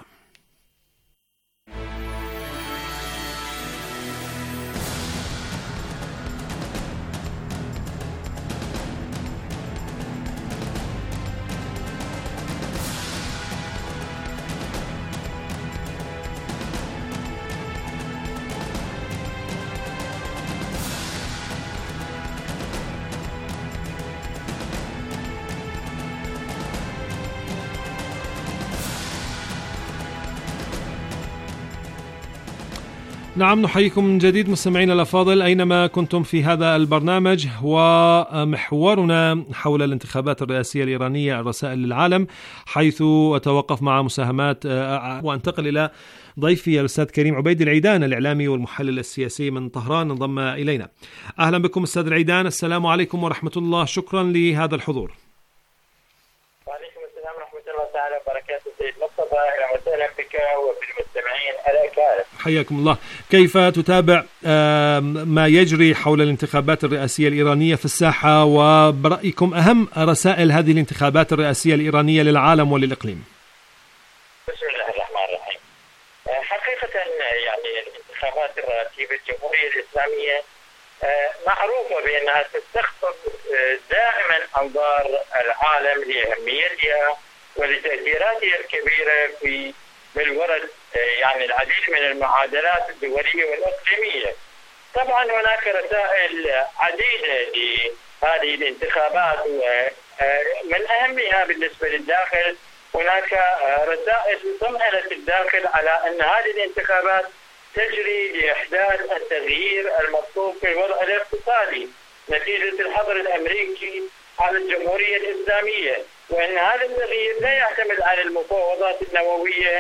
Speaker 5: نعم، نحييكم من جديد مستمعينا الأفاضل أينما كنتم في هذا البرنامج، ومحورنا حول الانتخابات الرئاسية الإيرانية، الرسائل للعالم، حيث أتوقف مع مساهمات وأنتقل إلى ضيفي الأستاذ كريم عبيد العيدان، الإعلامي والمحلل السياسي من طهران، انضم إلينا. أهلا بكم أستاذ العيدان، السلام عليكم ورحمة الله، شكرا لهذا الحضور.
Speaker 6: وعليكم السلام ورحمة الله تعالى وبركاته سيد مصطفى، أهلا وسهلا بك وبالمستمعين الأكارم.
Speaker 5: حياكم الله. كيف تتابع ما يجري حول الانتخابات الرئاسية الإيرانية في الساحة، وبرأيكم أهم رسائل هذه الانتخابات الرئاسية الإيرانية للعالم وللإقليم؟
Speaker 6: بسم الله الرحمن الرحيم. حقيقة يعني الانتخابات الرئاسية في الجمهورية الإسلامية معروفة بأنها تستقطب دائما أنظار العالم لأهميتها ولتأثيراتها الكبيرة في بالورد يعني العديد من المعادلات الدولية والإقليمية. طبعا هناك رسائل عديدة لهذه الانتخابات، ومن أهمها بالنسبة للداخل هناك رسائل تمهلت الداخل على أن هذه الانتخابات تجري لإحداث التغيير المطلوب في الوضع الاقتصادي نتيجة الحظر الأمريكي على الجمهورية الإسلامية، وأن هذا التغيير لا يعتمد على المفاوضات النووية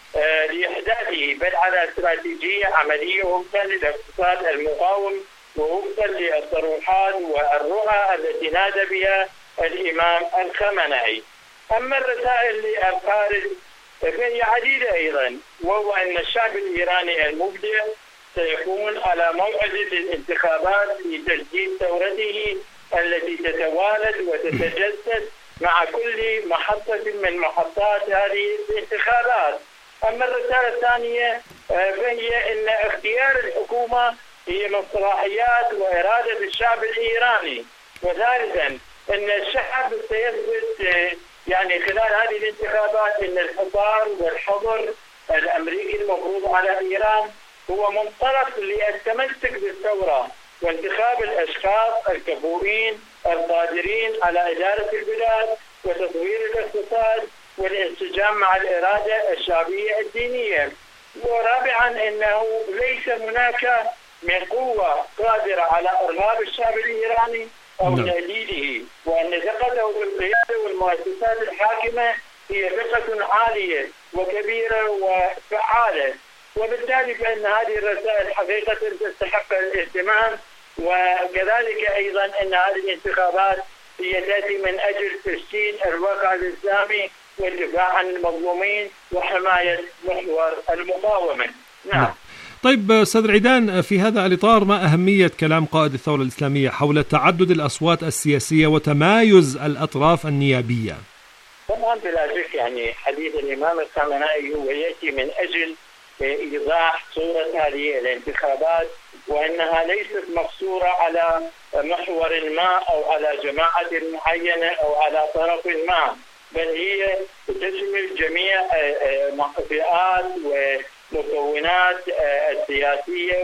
Speaker 6: لإحداثه، بل على استراتيجية عملية وفقا للاقتصاد المقاوم ووفقا للطروحات والرؤى التي نادى بها الإمام الخامنئي. أما الرسائل للخارج فهي عديدة أيضا، وهو أن الشعب الإيراني المبدع سيكون على موعد الانتخابات لتجديد ثورته التي تتوالد وتتجسد مع كل محطة من محطات هذه الانتخابات. أما الرسالة الثانية فهي أن اختيار الحكومة هي من صلاحيات وإرادة الشعب الإيراني. وثالثا أن الشعب سيثبت يعني خلال هذه الانتخابات أن الحصار والحظر الأمريكي المفروض على إيران هو منطلق للتمسك بالثورة وانتخاب الأشخاص الكفؤين القادرين على إدارة البلاد وتطوير الاقتصاد والانسجام مع الإرادة الشعبية الدينية. ورابعا أنه ليس هناك من قوة قادرة على إرهاب الشعب الإيراني أو تهديده، وأن ثقته بالقيادة والمؤسسات الحاكمة هي ثقة عالية وكبيرة وفعالة. وبالتالي فإن هذه الرسائل حقيقة تستحق الاهتمام، وكذلك أيضا أن هذه الانتخابات هي تأتي من أجل تشكيل الواقع الإسلامي والدفاع عن المظلومين وحماية محور المقاومة. نعم.
Speaker 5: طيب أستاذ عيدان، في هذا الإطار ما أهمية كلام قائد الثورة الإسلامية حول تعدد الأصوات السياسية وتمايز الأطراف النيابية؟
Speaker 6: طبعا بلا شك يعني حديث الإمام الخامنئي هو يأتي من أجل إيضاح صورة هذه الانتخابات، وأنها ليست مقصورة على محور ما أو على جماعة معينة أو على طرف ما، بل هي تشمل جميع فئات ومكونات السياسية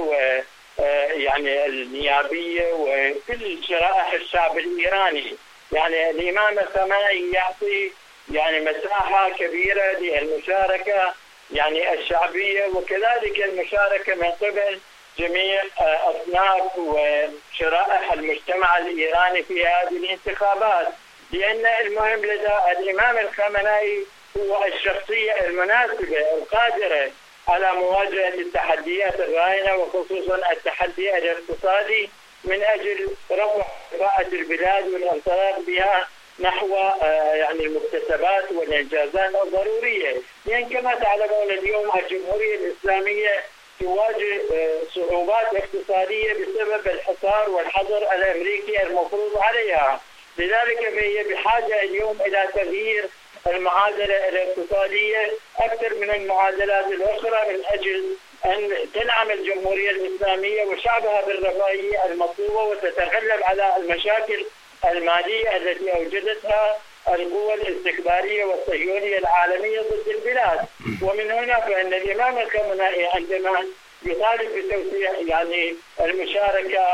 Speaker 6: ويعني النيابية وكل شرائح الشعب الإيراني. يعني الإمام الخامنئي يعطي يعني مساحة كبيرة للمشاركة يعني الشعبية، وكذلك المشاركة من قبل جميع أصناف وشرائح المجتمع الإيراني في هذه الانتخابات، لأن المهم لدى الإمام الخامنئي هو الشخصية المناسبة القادرة على مواجهة التحديات الراهنة وخصوصا التحدي الاقتصادي من أجل رفع كفاءة البلاد والانطلاق بها نحو يعني المكتسبات والإنجازات الضرورية. لأن كما تعلمون اليوم الجمهورية الإسلامية تواجه صعوبات اقتصادية بسبب الحصار والحظر الأمريكي المفروض عليها، لذلك فهي بحاجة اليوم إلى تغيير المعادلة الاقتصادية أكثر من المعادلات الأخرى من أجل أن تنعم الجمهورية الإسلامية وشعبها بالرفاهية المطلوبة وتتغلب على المشاكل المالية التي أوجدتها القوى الاستكبارية والصهيونية العالمية ضد البلاد. ومن هنا فإن الإمام الخامنئي عندما يطالب بتوسيع يعني المشاركة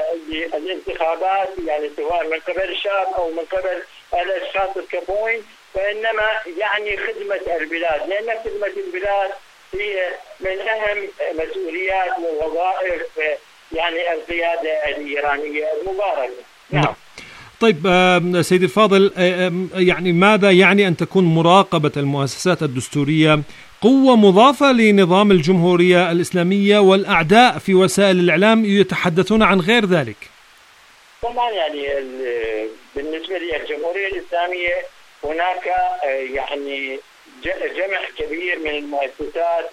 Speaker 6: للانتخابات يعني سواء من قبل الشعب أو من قبل الأشخاص الكفؤين، فإنما يعني خدمة البلاد، لأن خدمة البلاد هي من أهم مسؤوليات ووظائف يعني القيادة الإيرانية المباركة.
Speaker 5: نعم. طيب سيدي الفاضل، يعني ماذا يعني أن تكون مراقبة المؤسسات الدستورية قوة مضافة لنظام الجمهورية الإسلامية والأعداء في وسائل الإعلام يتحدثون عن غير ذلك؟
Speaker 6: طبعا يعني بالنسبة للجمهورية الإسلامية هناك يعني جمع كبير من المؤسسات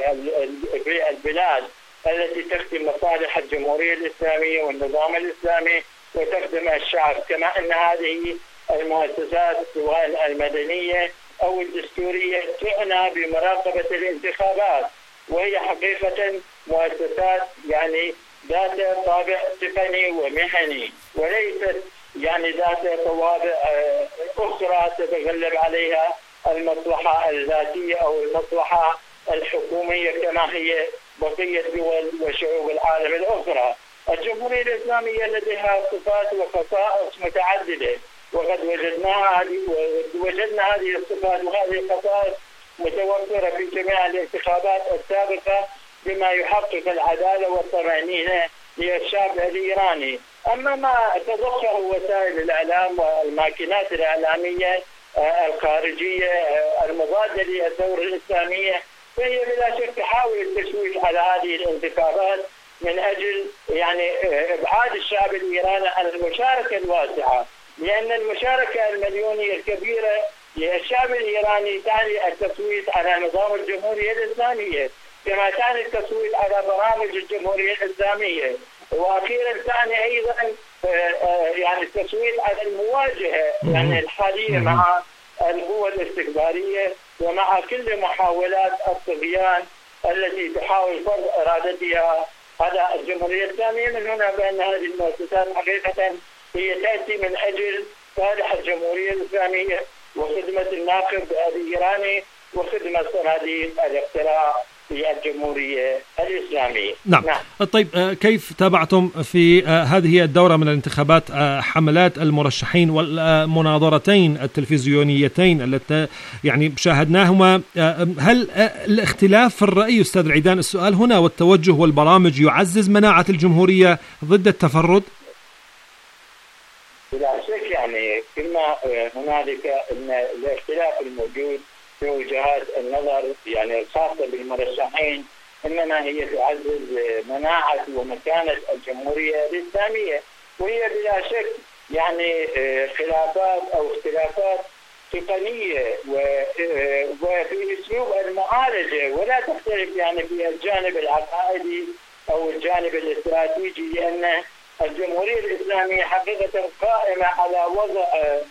Speaker 6: في البلاد التي تخدم مصالح الجمهورية الإسلامية والنظام الإسلامي وتخدم الشعب، كما أن هذه المؤسسات سواء المدنية أو الدستورية تعنى بمراقبة الانتخابات، وهي حقيقة مؤسسات يعني ذات طابع تقني ومهني وليست يعني ذات طوابع أخرى تتغلب عليها المصلحة الذاتية أو المصلحة الحكومية كما هي بقية دول وشعوب العالم الأخرى. الجمهورية الإسلامية لديها صفات وخصائص متعددة، وقد وجدنا هذه الصفات وهذه الخصائص متوفرة في جميع الانتخابات السابقة بما يحقق العدالة والطمأنينة للشعب الإيراني. أما ما تضخه وسائل الإعلام والماكينات الإعلامية الخارجية المضادة للثورة الإسلامية فهي بلا شك تحاول التشويش على هذه الانتخابات من أجل يعني إبعاد الشعب الإيراني عن المشاركة الواسعة، لأن المشاركة المليونية الكبيرة للشعب الإيراني تعني التصويت على نظام الجمهورية الإسلامية، كما تعني التصويت على برامج الجمهورية الإسلامية، وأخيرا تعني أيضا يعني التصويت على المواجهة يعني الحالية مع القوى الاستكبارية ومع كل محاولات الطغيان التي تحاول فرض إرادتها على الجمهورية الإسلامية. من هنا بأن هذه المؤسسات حقيقة هي تأتي من أجل صالح الجمهورية الإسلامية وخدمة الناخب الإيراني وخدمة صناديق الاقتراع في الجمهورية الإسلامية.
Speaker 5: نعم. طيب كيف تابعتم في هذه الدورة من الانتخابات حملات المرشحين والمناظرتين التلفزيونيتين التي يعني شاهدناهما؟ هل الاختلاف في الرأي أستاذ العيدان، السؤال هنا والتوجه والبرامج يعزز مناعة الجمهورية ضد التفرد؟
Speaker 6: بلا شك يعني كما هنالك ان الاختلاف الموجود في وجهات النظر يعني الخاصة بالمرشحين إنما هي تعزز مناعة ومكانة الجمهورية الإسلامية، وهي بلا شك يعني خلافات أو اختلافات تقنية وفي أسلوب المعالجة، ولا تختلف يعني في الجانب العقائدي أو الجانب الاستراتيجي، لأن الجمهورية الإسلامية حقيقة قائمة على وضع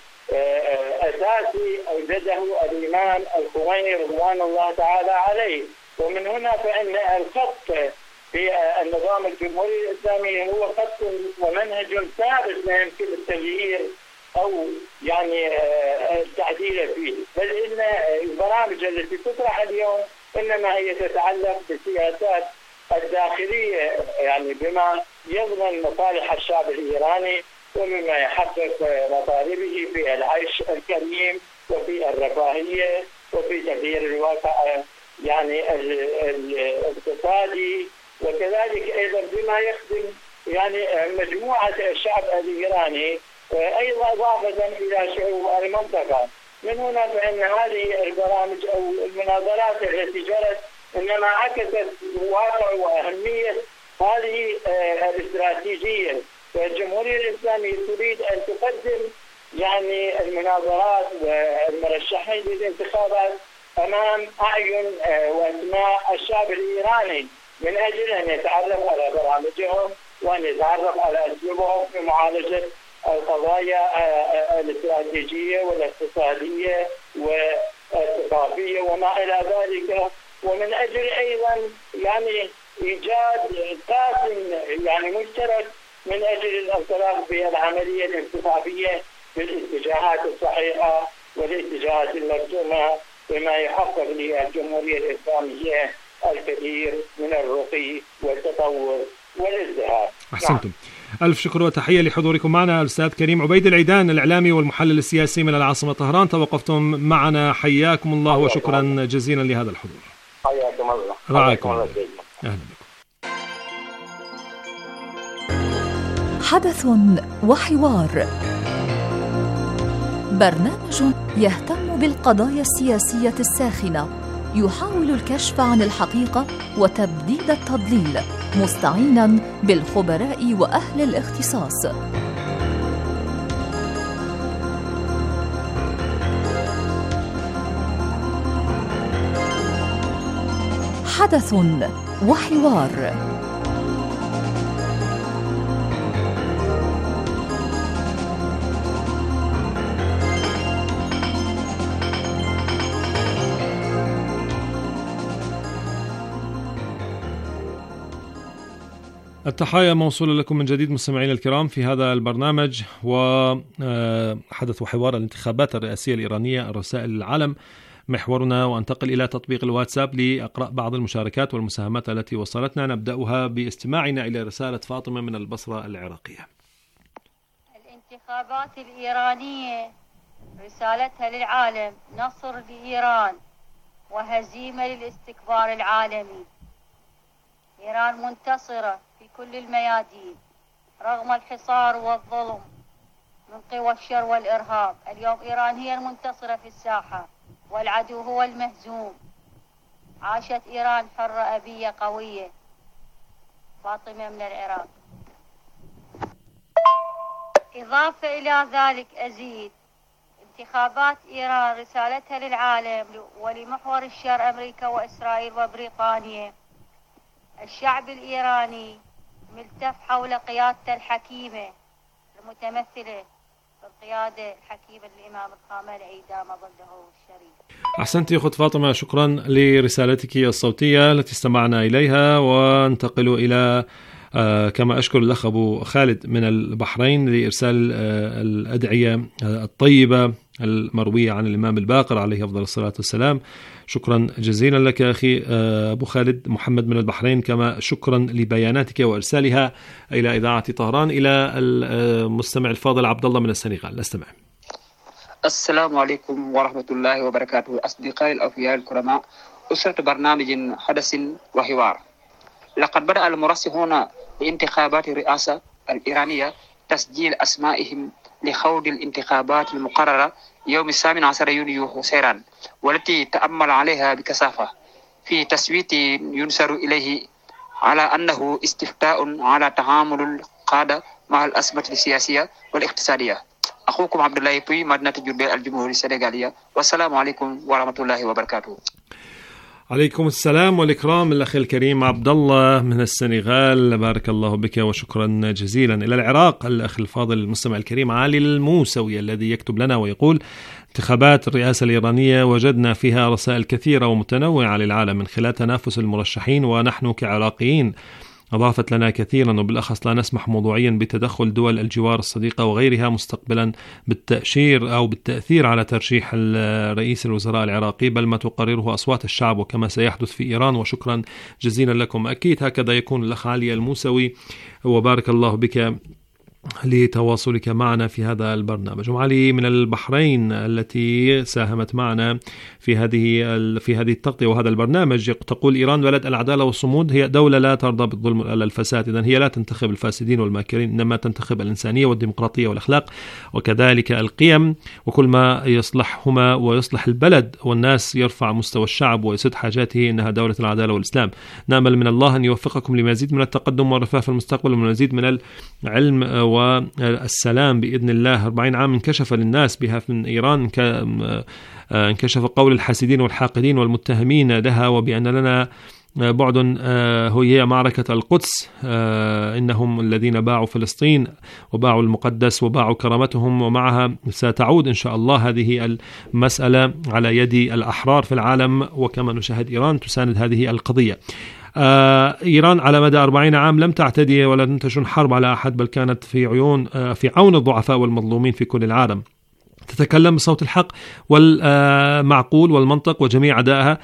Speaker 6: أساسي أوجده الإمام الخميني رضوان الله تعالى عليه. ومن هنا فإن الخط في النظام الجمهوري الإسلامي هو خط ومنهج ثابت لا يمكن التغيير أو يعني التعديل فيه، بل إن البرامج التي تطرح اليوم إنما هي تتعلق بالسياسات الداخلية يعني بما يضمن مصالح الشعب الإيراني ومما يحقق مطالبه في العيش الكريم وفي الرفاهية وفي تغيير الواقع يعني الاقتصادي، وكذلك أيضا بما يخدم يعني مجموعة الشعب الإيراني أيضا إضافة إلى شعوب المنطقة. من هنا فإن هذه البرامج أو المناظرات التي جرت إنما عكست واقع وأهمية هذه الاستراتيجية. فالجمهورية الإسلامية تريد أن تقدم يعني المناظرات والمرشحين للانتخابات أمام أعين وأسماء الشعب الإيراني من أجل أن يتعرف على برامجهم وأن يتعرف على أسلوبهم في معالجة القضايا الاستراتيجية والاقتصادية والثقافية وما إلى ذلك، ومن أجل أيضا يعني إيجاد قاسم يعني مشترك من أجل الانطلاق في العملية الانتخابية بالاتجاهات الصحيحة والاتجاهات المرسومة بما يحقق للجمهورية الإسلامية الكثير من الرقي والتطور والازدهار.
Speaker 5: أحسنتم. ألف شكر وتحية لحضوركم معنا. الأستاذ كريم عبيد العيدان الإعلامي والمحلل السياسي من العاصمة طهران، توقفتم معنا، حياكم الله وشكرا جزيلا لهذا الحضور.
Speaker 6: حياكم الله.
Speaker 5: رعاكم الله. أهلا بكم.
Speaker 7: حدث وحوار، برنامج يهتم بالقضايا السياسية الساخنة، يحاول الكشف عن الحقيقة وتبديد التضليل، مستعينا بالخبراء وأهل الاختصاص. حدث وحوار.
Speaker 5: التحايا موصولة لكم من جديد مستمعين الكرام في هذا البرنامج وحدث وحوار الانتخابات الرئاسية الإيرانية، الرسائل للعالم محورنا، وانتقل إلى تطبيق الواتساب لأقرأ بعض المشاركات والمساهمات التي وصلتنا. نبدأها باستماعنا إلى رسالة فاطمة من البصرة العراقية.
Speaker 8: الانتخابات الإيرانية رسالتها للعالم نصر لإيران وهزيمة للاستكبار العالمي. إيران منتصرة في كل الميادين رغم الحصار والظلم من قوى الشر والإرهاب. اليوم إيران هي المنتصرة في الساحة والعدو هو المهزوم. عاشت إيران حرة أبية قوية. فاطمة من العراق. إضافة إلى ذلك أزيد، انتخابات إيران رسالتها للعالم ولمحور الشر أمريكا وإسرائيل وبريطانيا. الشعب الإيراني ملتف حول قيادته الحكيمة المتمثلة بالقيادة الحكيمة للإمام الخامنئي دام ظله الشريف.
Speaker 5: أحسنت أخت فاطمة، شكرا لرسالتك الصوتية التي استمعنا إليها. وانتقل إلى كما أشكر الأخ أبو خالد من البحرين لإرسال الأدعية الطيبة المروية عن الإمام الباقر عليه أفضل الصلاة والسلام. شكرا جزيلا لك أخي أبو خالد محمد من البحرين، كما شكرا لبياناتك وإرسالها إلى إذاعة طهران. إلى المستمع الفاضل عبد الله من السنغال، نستمع.
Speaker 9: السلام عليكم ورحمة الله وبركاته. أصدقائي الأوفياء الكرماء، أسرة برنامج حدث وحوار، لقد بدأ المرشحون لانتخابات الرئاسة الإيرانية تسجيل أسمائهم لخوض الانتخابات المقررة يوم 18 يونيو سيران، والتي تأمل عليها بكثافة في تصويت ينسر إليه على أنه استفتاء على تعامل القادة مع الأزمة السياسية والاقتصادية. أخوكم عبد الله في مدينة جربة الجمهورية السنغالية، والسلام عليكم ورحمة الله وبركاته.
Speaker 5: عليكم السلام والإكرام الأخ الكريم عبد الله من السنغال، بارك الله بك وشكرا جزيلا. إلى العراق الأخ الفاضل المستمع الكريم علي الموسوي الذي يكتب لنا ويقول: انتخابات الرئاسة الإيرانية وجدنا فيها رسائل كثيرة ومتنوعة للعالم من خلال تنافس المرشحين، ونحن كعراقيين أضافت لنا كثيرا، وبالأخص لا نسمح موضوعيا بتدخل دول الجوار الصديقة وغيرها مستقبلا بالتأشير أو بالتأثير على ترشيح رئيس الوزراء العراقي، بل ما تقرره أصوات الشعب وكما سيحدث في إيران. وشكرا جزيلا لكم. أكيد هكذا يكون الأخ علي الموسوي، وبارك الله بك لتواصلك معنا في هذا البرنامج. وعلي من البحرين التي ساهمت معنا في هذه التغطية وهذا البرنامج تقول: إيران بلد العدالة والصمود، هي دولة لا ترضى بالظلم ولا الفساد، إذن هي لا تنتخب الفاسدين والماكرين، إنما تنتخب الإنسانية والديمقراطية والأخلاق وكذلك القيم، وكل ما يصلحهما ويصلح البلد والناس يرفع مستوى الشعب ويسد حاجاته، إنها دولة العدالة والإسلام. نأمل من الله أن يوفقكم لمزيد من التقدم والرفاه في المستقبل ومزيد من العلم والسلام بإذن الله. 40 عام انكشف للناس بها من إيران، انكشف قول الحاسدين والحاقدين والمتهمين لها، وبأن لنا بعد هي معركة القدس، إنهم الذين باعوا فلسطين وباعوا المقدس وباعوا كرامتهم، ومعها ستعود إن شاء الله هذه المسألة على يد الأحرار في العالم، وكما نشاهد إيران تساند هذه القضية. إيران على مدى 40 عام لم تعتدي ولا تشن حرب على أحد، بل كانت في عون الضعفاء والمظلومين في كل العالم. تتكلم بصوت الحق والمعقول والمنطق، وجميع أعدائها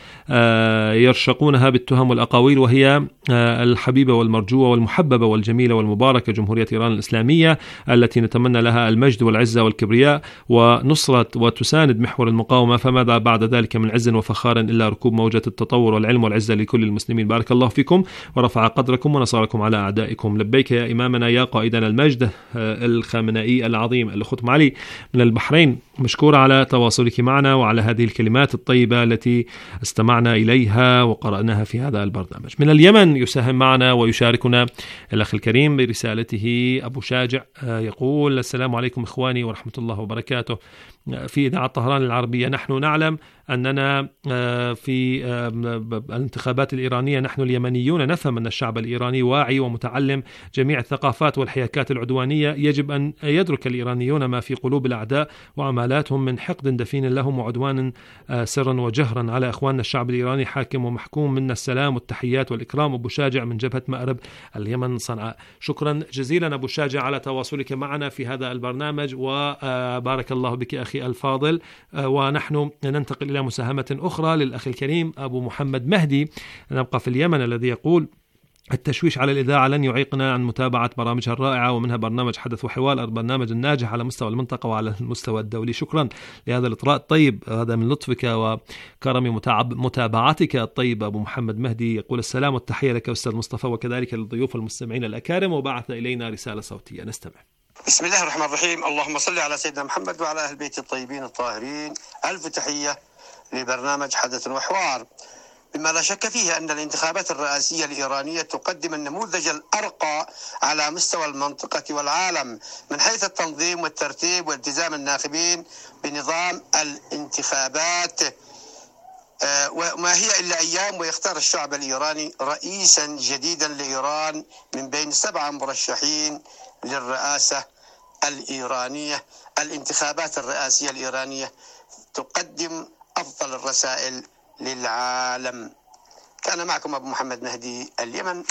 Speaker 5: يرشقونها بالتهم والأقاويل، وهي الحبيبة والمرجوة والمحببة والجميلة والمباركة جمهورية إيران الإسلامية التي نتمنى لها المجد والعزة والكبرياء ونصرة وتساند محور المقاومة. فماذا بعد ذلك من عز وفخار إلا ركوب موجة التطور والعلم والعزة لكل المسلمين. بارك الله فيكم ورفع قدركم ونصركم على أعدائكم. لبيك يا إمامنا يا قائدنا المجد الخامنئي العظيم. الأخت معلي من البحرين، مشكورة على تواصلك معنا وعلى هذه الكلمات الطيبة التي استمعنا إليها وقرأناها في هذا البرنامج. من اليمن يساهم معنا ويشاركنا الأخ الكريم برسالته أبو شاجع، يقول: السلام عليكم إخواني ورحمة الله وبركاته. في إذاعة طهران العربية نحن نعلم أننا في الانتخابات الإيرانية نحن اليمنيون نفهم أن الشعب الإيراني واعي ومتعلم جميع الثقافات والحياكات العدوانية. يجب أن يدرك الإيرانيون ما في قلوب الأعداء وعمالاتهم من حقد دفين لهم وعدوان سرا وجهرا على أخواننا الشعب الإيراني. حاكم ومحكوم، منا السلام والتحيات والإكرام. أبو شاجع من جبهة مأرب اليمن صنعاء. شكرا جزيلا أبو شاجع على تواصلك معنا في هذا البرنامج، وبارك الله بك أخي الفاضل. ونحن ننتقل إلى مساهمة أخرى للأخ الكريم أبو محمد مهدي، نبقى في اليمن، الذي يقول: التشويش على الإذاعة لن يعيقنا عن متابعة برامجها الرائعة، ومنها برنامج حدث وحوار، البرنامج الناجح على مستوى المنطقة وعلى المستوى الدولي. شكرا لهذا الإطراء الطيب، هذا من لطفك وكرم متابعتك الطيبة. أبو محمد مهدي يقول: السلام والتحية لك أستاذ مصطفى، وكذلك للضيوف المستمعين الأكارم، وبعث إلينا رسالة صوتية نستمع.
Speaker 10: بسم الله الرحمن الرحيم. اللهم صل على سيدنا محمد وعلى أهل بيت الطيبين الطاهرين. ألف تحية لبرنامج حدث وحوار. مما لا شك فيه أن الانتخابات الرئاسية الإيرانية تقدم النموذج الأرقى على مستوى المنطقة والعالم من حيث التنظيم والترتيب والتزام الناخبين بنظام الانتخابات. وما هي إلا أيام ويختار الشعب الإيراني رئيسا جديدا لإيران من بين 7 مرشحين للرئاسة الإيرانية. الانتخابات الرئاسية الإيرانية تقدم أفضل الرسائل للعالم. كان معكم أبو محمد مهدي، اليمن.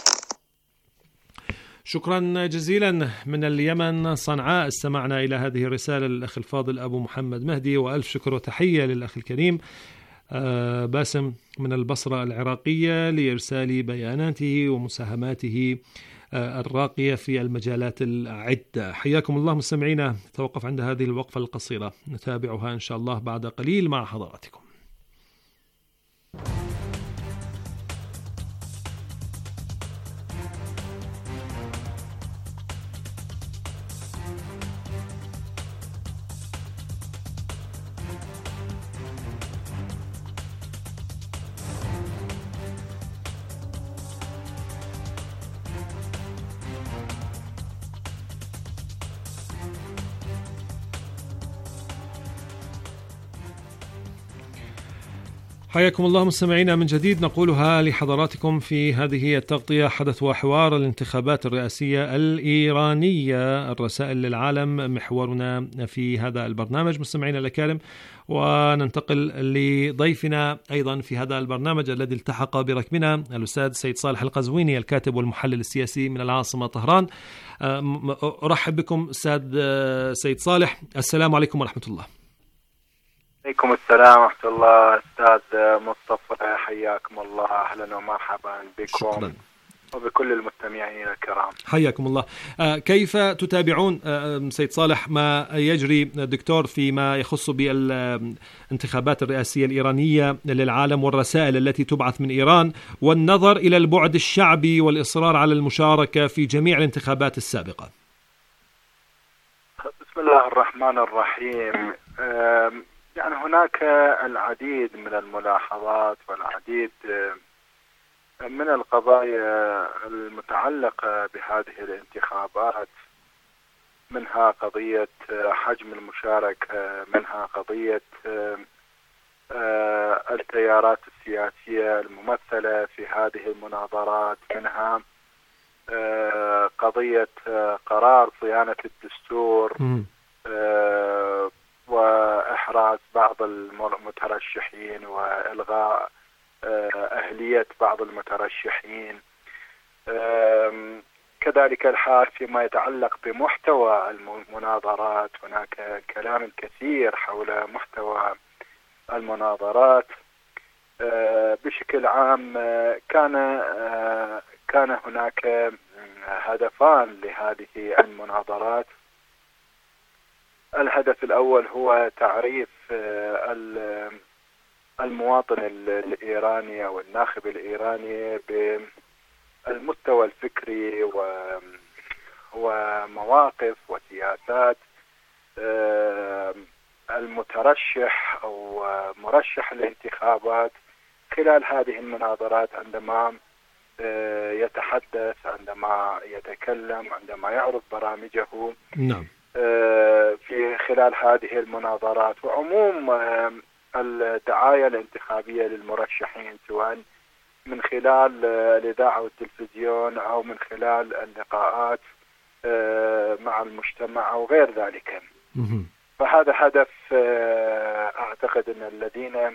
Speaker 5: شكرا جزيلا من اليمن صنعاء. استمعنا إلى هذه الرسالة للأخ الفاضل أبو محمد مهدي، وألف شكر وتحية للأخ الكريم باسم من البصرة العراقية لإرسال بياناته ومساهماته الراقية في المجالات العدة. حياكم الله مستمعينا. نتوقف عند هذه الوقفة القصيرة، نتابعها إن شاء الله بعد قليل مع حضراتكم. حياكم الله مستمعينا من جديد. نقولها لحضراتكم في هذه التغطية حدث وحوار الانتخابات الرئاسية الإيرانية، الرسائل للعالم محورنا في هذا البرنامج مستمعينا الأكارم. وننتقل لضيفنا أيضا في هذا البرنامج الذي التحق بركبنا الأستاذ سيد صالح القزويني، الكاتب والمحلل السياسي من العاصمة طهران. أرحب بكم أستاذ سيد صالح. السلام عليكم ورحمة الله.
Speaker 11: عليكم السلام ورحمة الله. أستاذ مصطفى حياكم الله، أهلا ومرحبا بكم.
Speaker 5: شكرا.
Speaker 11: وبكل المستمعين الكرام
Speaker 5: حياكم الله. كيف تتابعون سيد صالح ما يجري دكتور فيما يخص بالانتخابات الرئاسية الإيرانية للعالم والرسائل التي تبعث من إيران، والنظر إلى البعد الشعبي والإصرار على المشاركة في جميع الانتخابات السابقة؟
Speaker 11: بسم الله الرحمن الرحيم. يعني هناك العديد من الملاحظات والعديد من القضايا المتعلقة بهذه الانتخابات، منها قضية حجم المشاركة، منها قضية التيارات السياسية الممثلة في هذه المناظرات، منها قضية قرار صيانة الدستور وإحراز بعض المترشحين وإلغاء أهلية بعض المترشحين. كذلك الحال فيما يتعلق بمحتوى المناظرات، هناك كلام كثير حول محتوى المناظرات. بشكل عام كان هناك هدفان لهذه المناظرات. الهدف الأول هو تعريف المواطن الإيراني أو الناخب الإيراني بالمستوى الفكري ومواقف وسياسات المترشح أو مرشح الانتخابات خلال هذه المناظرات، عندما يتحدث، عندما يتكلم، عندما يعرض برامجه.
Speaker 5: نعم.
Speaker 11: في خلال هذه المناظرات، وعموم الدعاية الانتخابية للمرشحين، سواء من خلال الإذاعة والتلفزيون أو من خلال اللقاءات مع المجتمع أو غير ذلك. فهذا هدف أعتقد أن الذين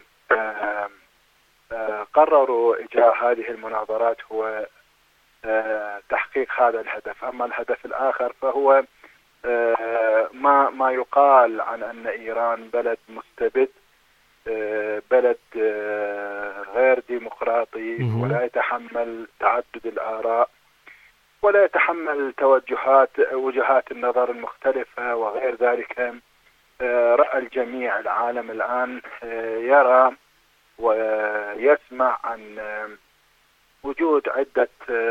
Speaker 11: قرروا إجراء هذه المناظرات هو تحقيق هذا الهدف. أما الهدف الآخر فهو ما يقال عن أن إيران بلد مستبد، بلد غير ديمقراطي، ولا يتحمل تعدد الآراء، ولا يتحمل وجهات النظر المختلفة وغير ذلك. رأى الجميع، العالم الآن يرى ويسمع عن وجود عدة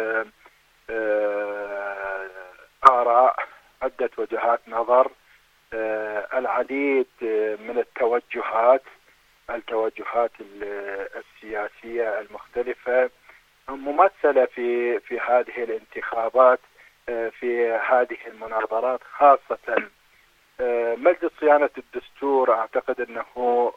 Speaker 11: آراء، عدة وجهات نظر، العديد من التوجهات التوجهات السياسية المختلفة ممثلة في هذه الانتخابات، في هذه المناظرات، خاصة مجلس صيانة الدستور. أعتقد أنه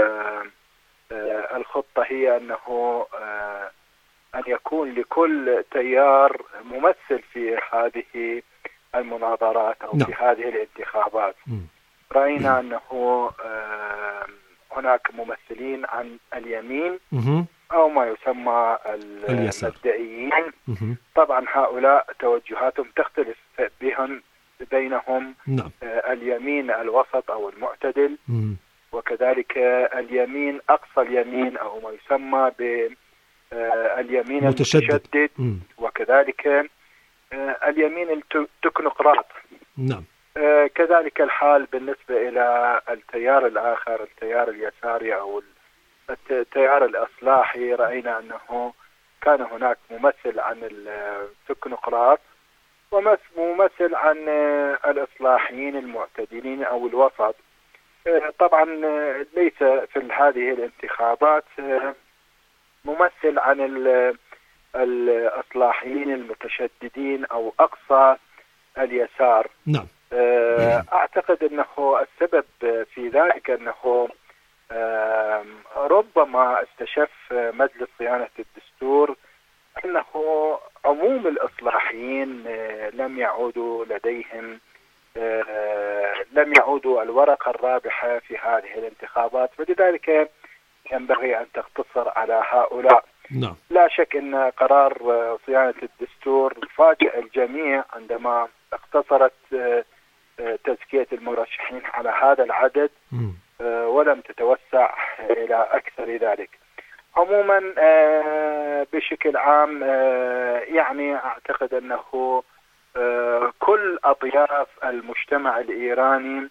Speaker 11: الخطة هي أنه أن يكون لكل تيار ممثل في هذه المناظرات أو في هذه الانتخابات. رأينا أنه هناك ممثلين عن اليمين أو ما يسمى المبدئيين. طبعا هؤلاء توجهاتهم تختلف بينهم اليمين الوسط أو المعتدل، وكذلك اليمين أقصى اليمين أو ما يسمى باليمين المتشدد، وكذلك اليمين التكنوقراط.
Speaker 5: نعم.
Speaker 11: كذلك الحال بالنسبة إلى التيار الآخر، التيار اليساري أو التيار الإصلاحي. رأينا أنه كان هناك ممثل عن التكنوقراط وممثل عن الإصلاحيين المعتدلين أو الوسط. طبعا ليس في هذه الانتخابات ممثل عن الإصلاحيين المتشددين أو أقصى اليسار.
Speaker 5: نعم.
Speaker 11: أعتقد أنه السبب في ذلك أنه ربما استشف مجلس صيانة الدستور أنه عموم الإصلاحيين لم يعودوا لديهم الورقة الرابحة في هذه الانتخابات، فلذلك ينبغي أن تقتصر على هؤلاء.
Speaker 5: نعم.
Speaker 11: لا شك أن قرار صيانة الدستور فاجأ الجميع عندما اقتصرت تزكية المرشحين على هذا العدد ولم تتوسع إلى أكثر ذلك. عموما بشكل عام يعني أعتقد أنه كل أطياف المجتمع الإيراني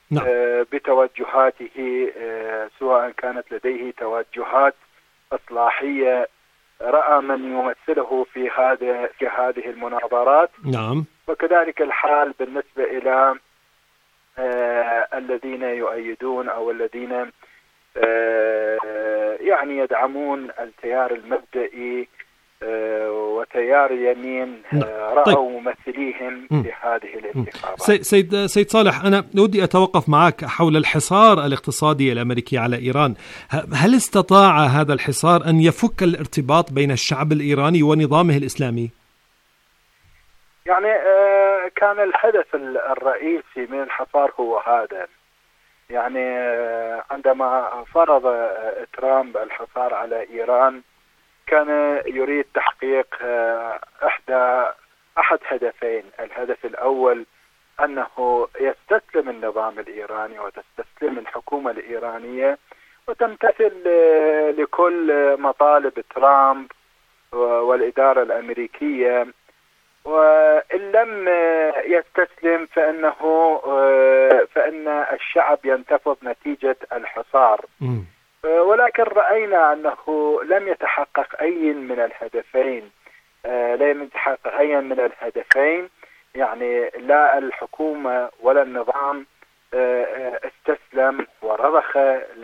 Speaker 11: بتوجهاته، سواء كانت لديه توجهات إصلاحية، رأى من يمثله في هذه المناظرات.
Speaker 5: نعم.
Speaker 11: وكذلك الحال بالنسبة إلى الذين يؤيدون أو الذين يعني يدعمون التيار المبدئي وتيار اليمين، رأوا ممثليهم في هذه الانتخابات.
Speaker 5: سيد صالح، أنا ودي أتوقف معك حول الحصار الاقتصادي الأمريكي على إيران. هل استطاع هذا الحصار أن يفك الارتباط بين الشعب الإيراني ونظامه الإسلامي؟
Speaker 11: يعني كان الهدف الرئيسي من الحصار هو هذا. يعني عندما فرض ترامب الحصار على إيران كان يريد تحقيق أحد هدفين. الهدف الأول أنه يستسلم النظام الإيراني وتستسلم الحكومة الإيرانية وتمتثل لكل مطالب ترامب والإدارة الأمريكية، وإن لم يستسلم فإن الشعب ينتفض نتيجة الحصار. ولكن رأينا أنه لم يتحقق أي من الهدفين. يعني لا الحكومة ولا النظام استسلم ورضخ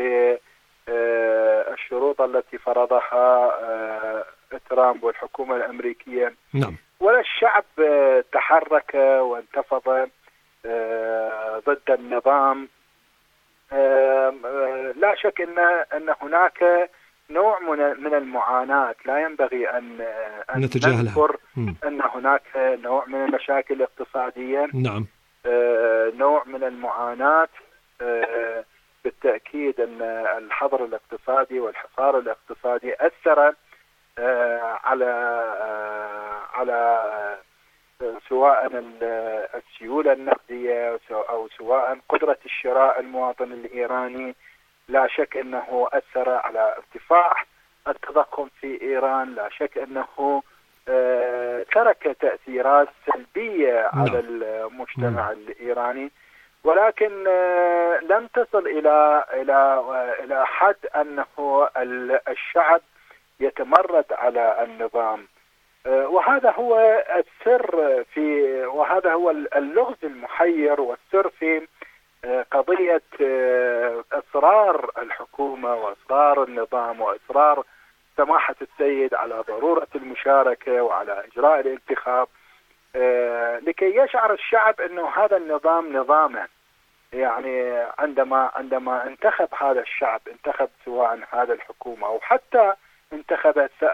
Speaker 11: للشروط التي فرضها ترامب والحكومة الأمريكية.
Speaker 5: نعم.
Speaker 11: ولا الشعب تحرك وانتفض ضد النظام. لا شك أن هناك نوع من المعاناة لا ينبغي أن نذكر أن هناك نوع من المشاكل الاقتصادية.
Speaker 5: نعم.
Speaker 11: نوع من المعاناة. بالتأكيد أن الحظر الاقتصادي والحصار الاقتصادي أثر على سواء السيولة النقدية أو سواء قدرة الشراء المواطن الإيراني. لا شك أنه أثر على ارتفاع التضخم في إيران. لا شك أنه ترك تأثيرات سلبية على المجتمع الإيراني، ولكن لم تصل إلى حد أنه الشعب يتمرد على النظام. وهذا هو السر وهذا هو اللغز المحير والسر في قضية إصرار الحكومة وإصرار النظام وإصرار سماحة السيد على ضرورة المشاركة وعلى إجراء الانتخاب لكي يشعر الشعب أنه هذا النظام نظاما. يعني عندما انتخب هذا الشعب، انتخب سواء هذا الحكومة أو حتى انتخب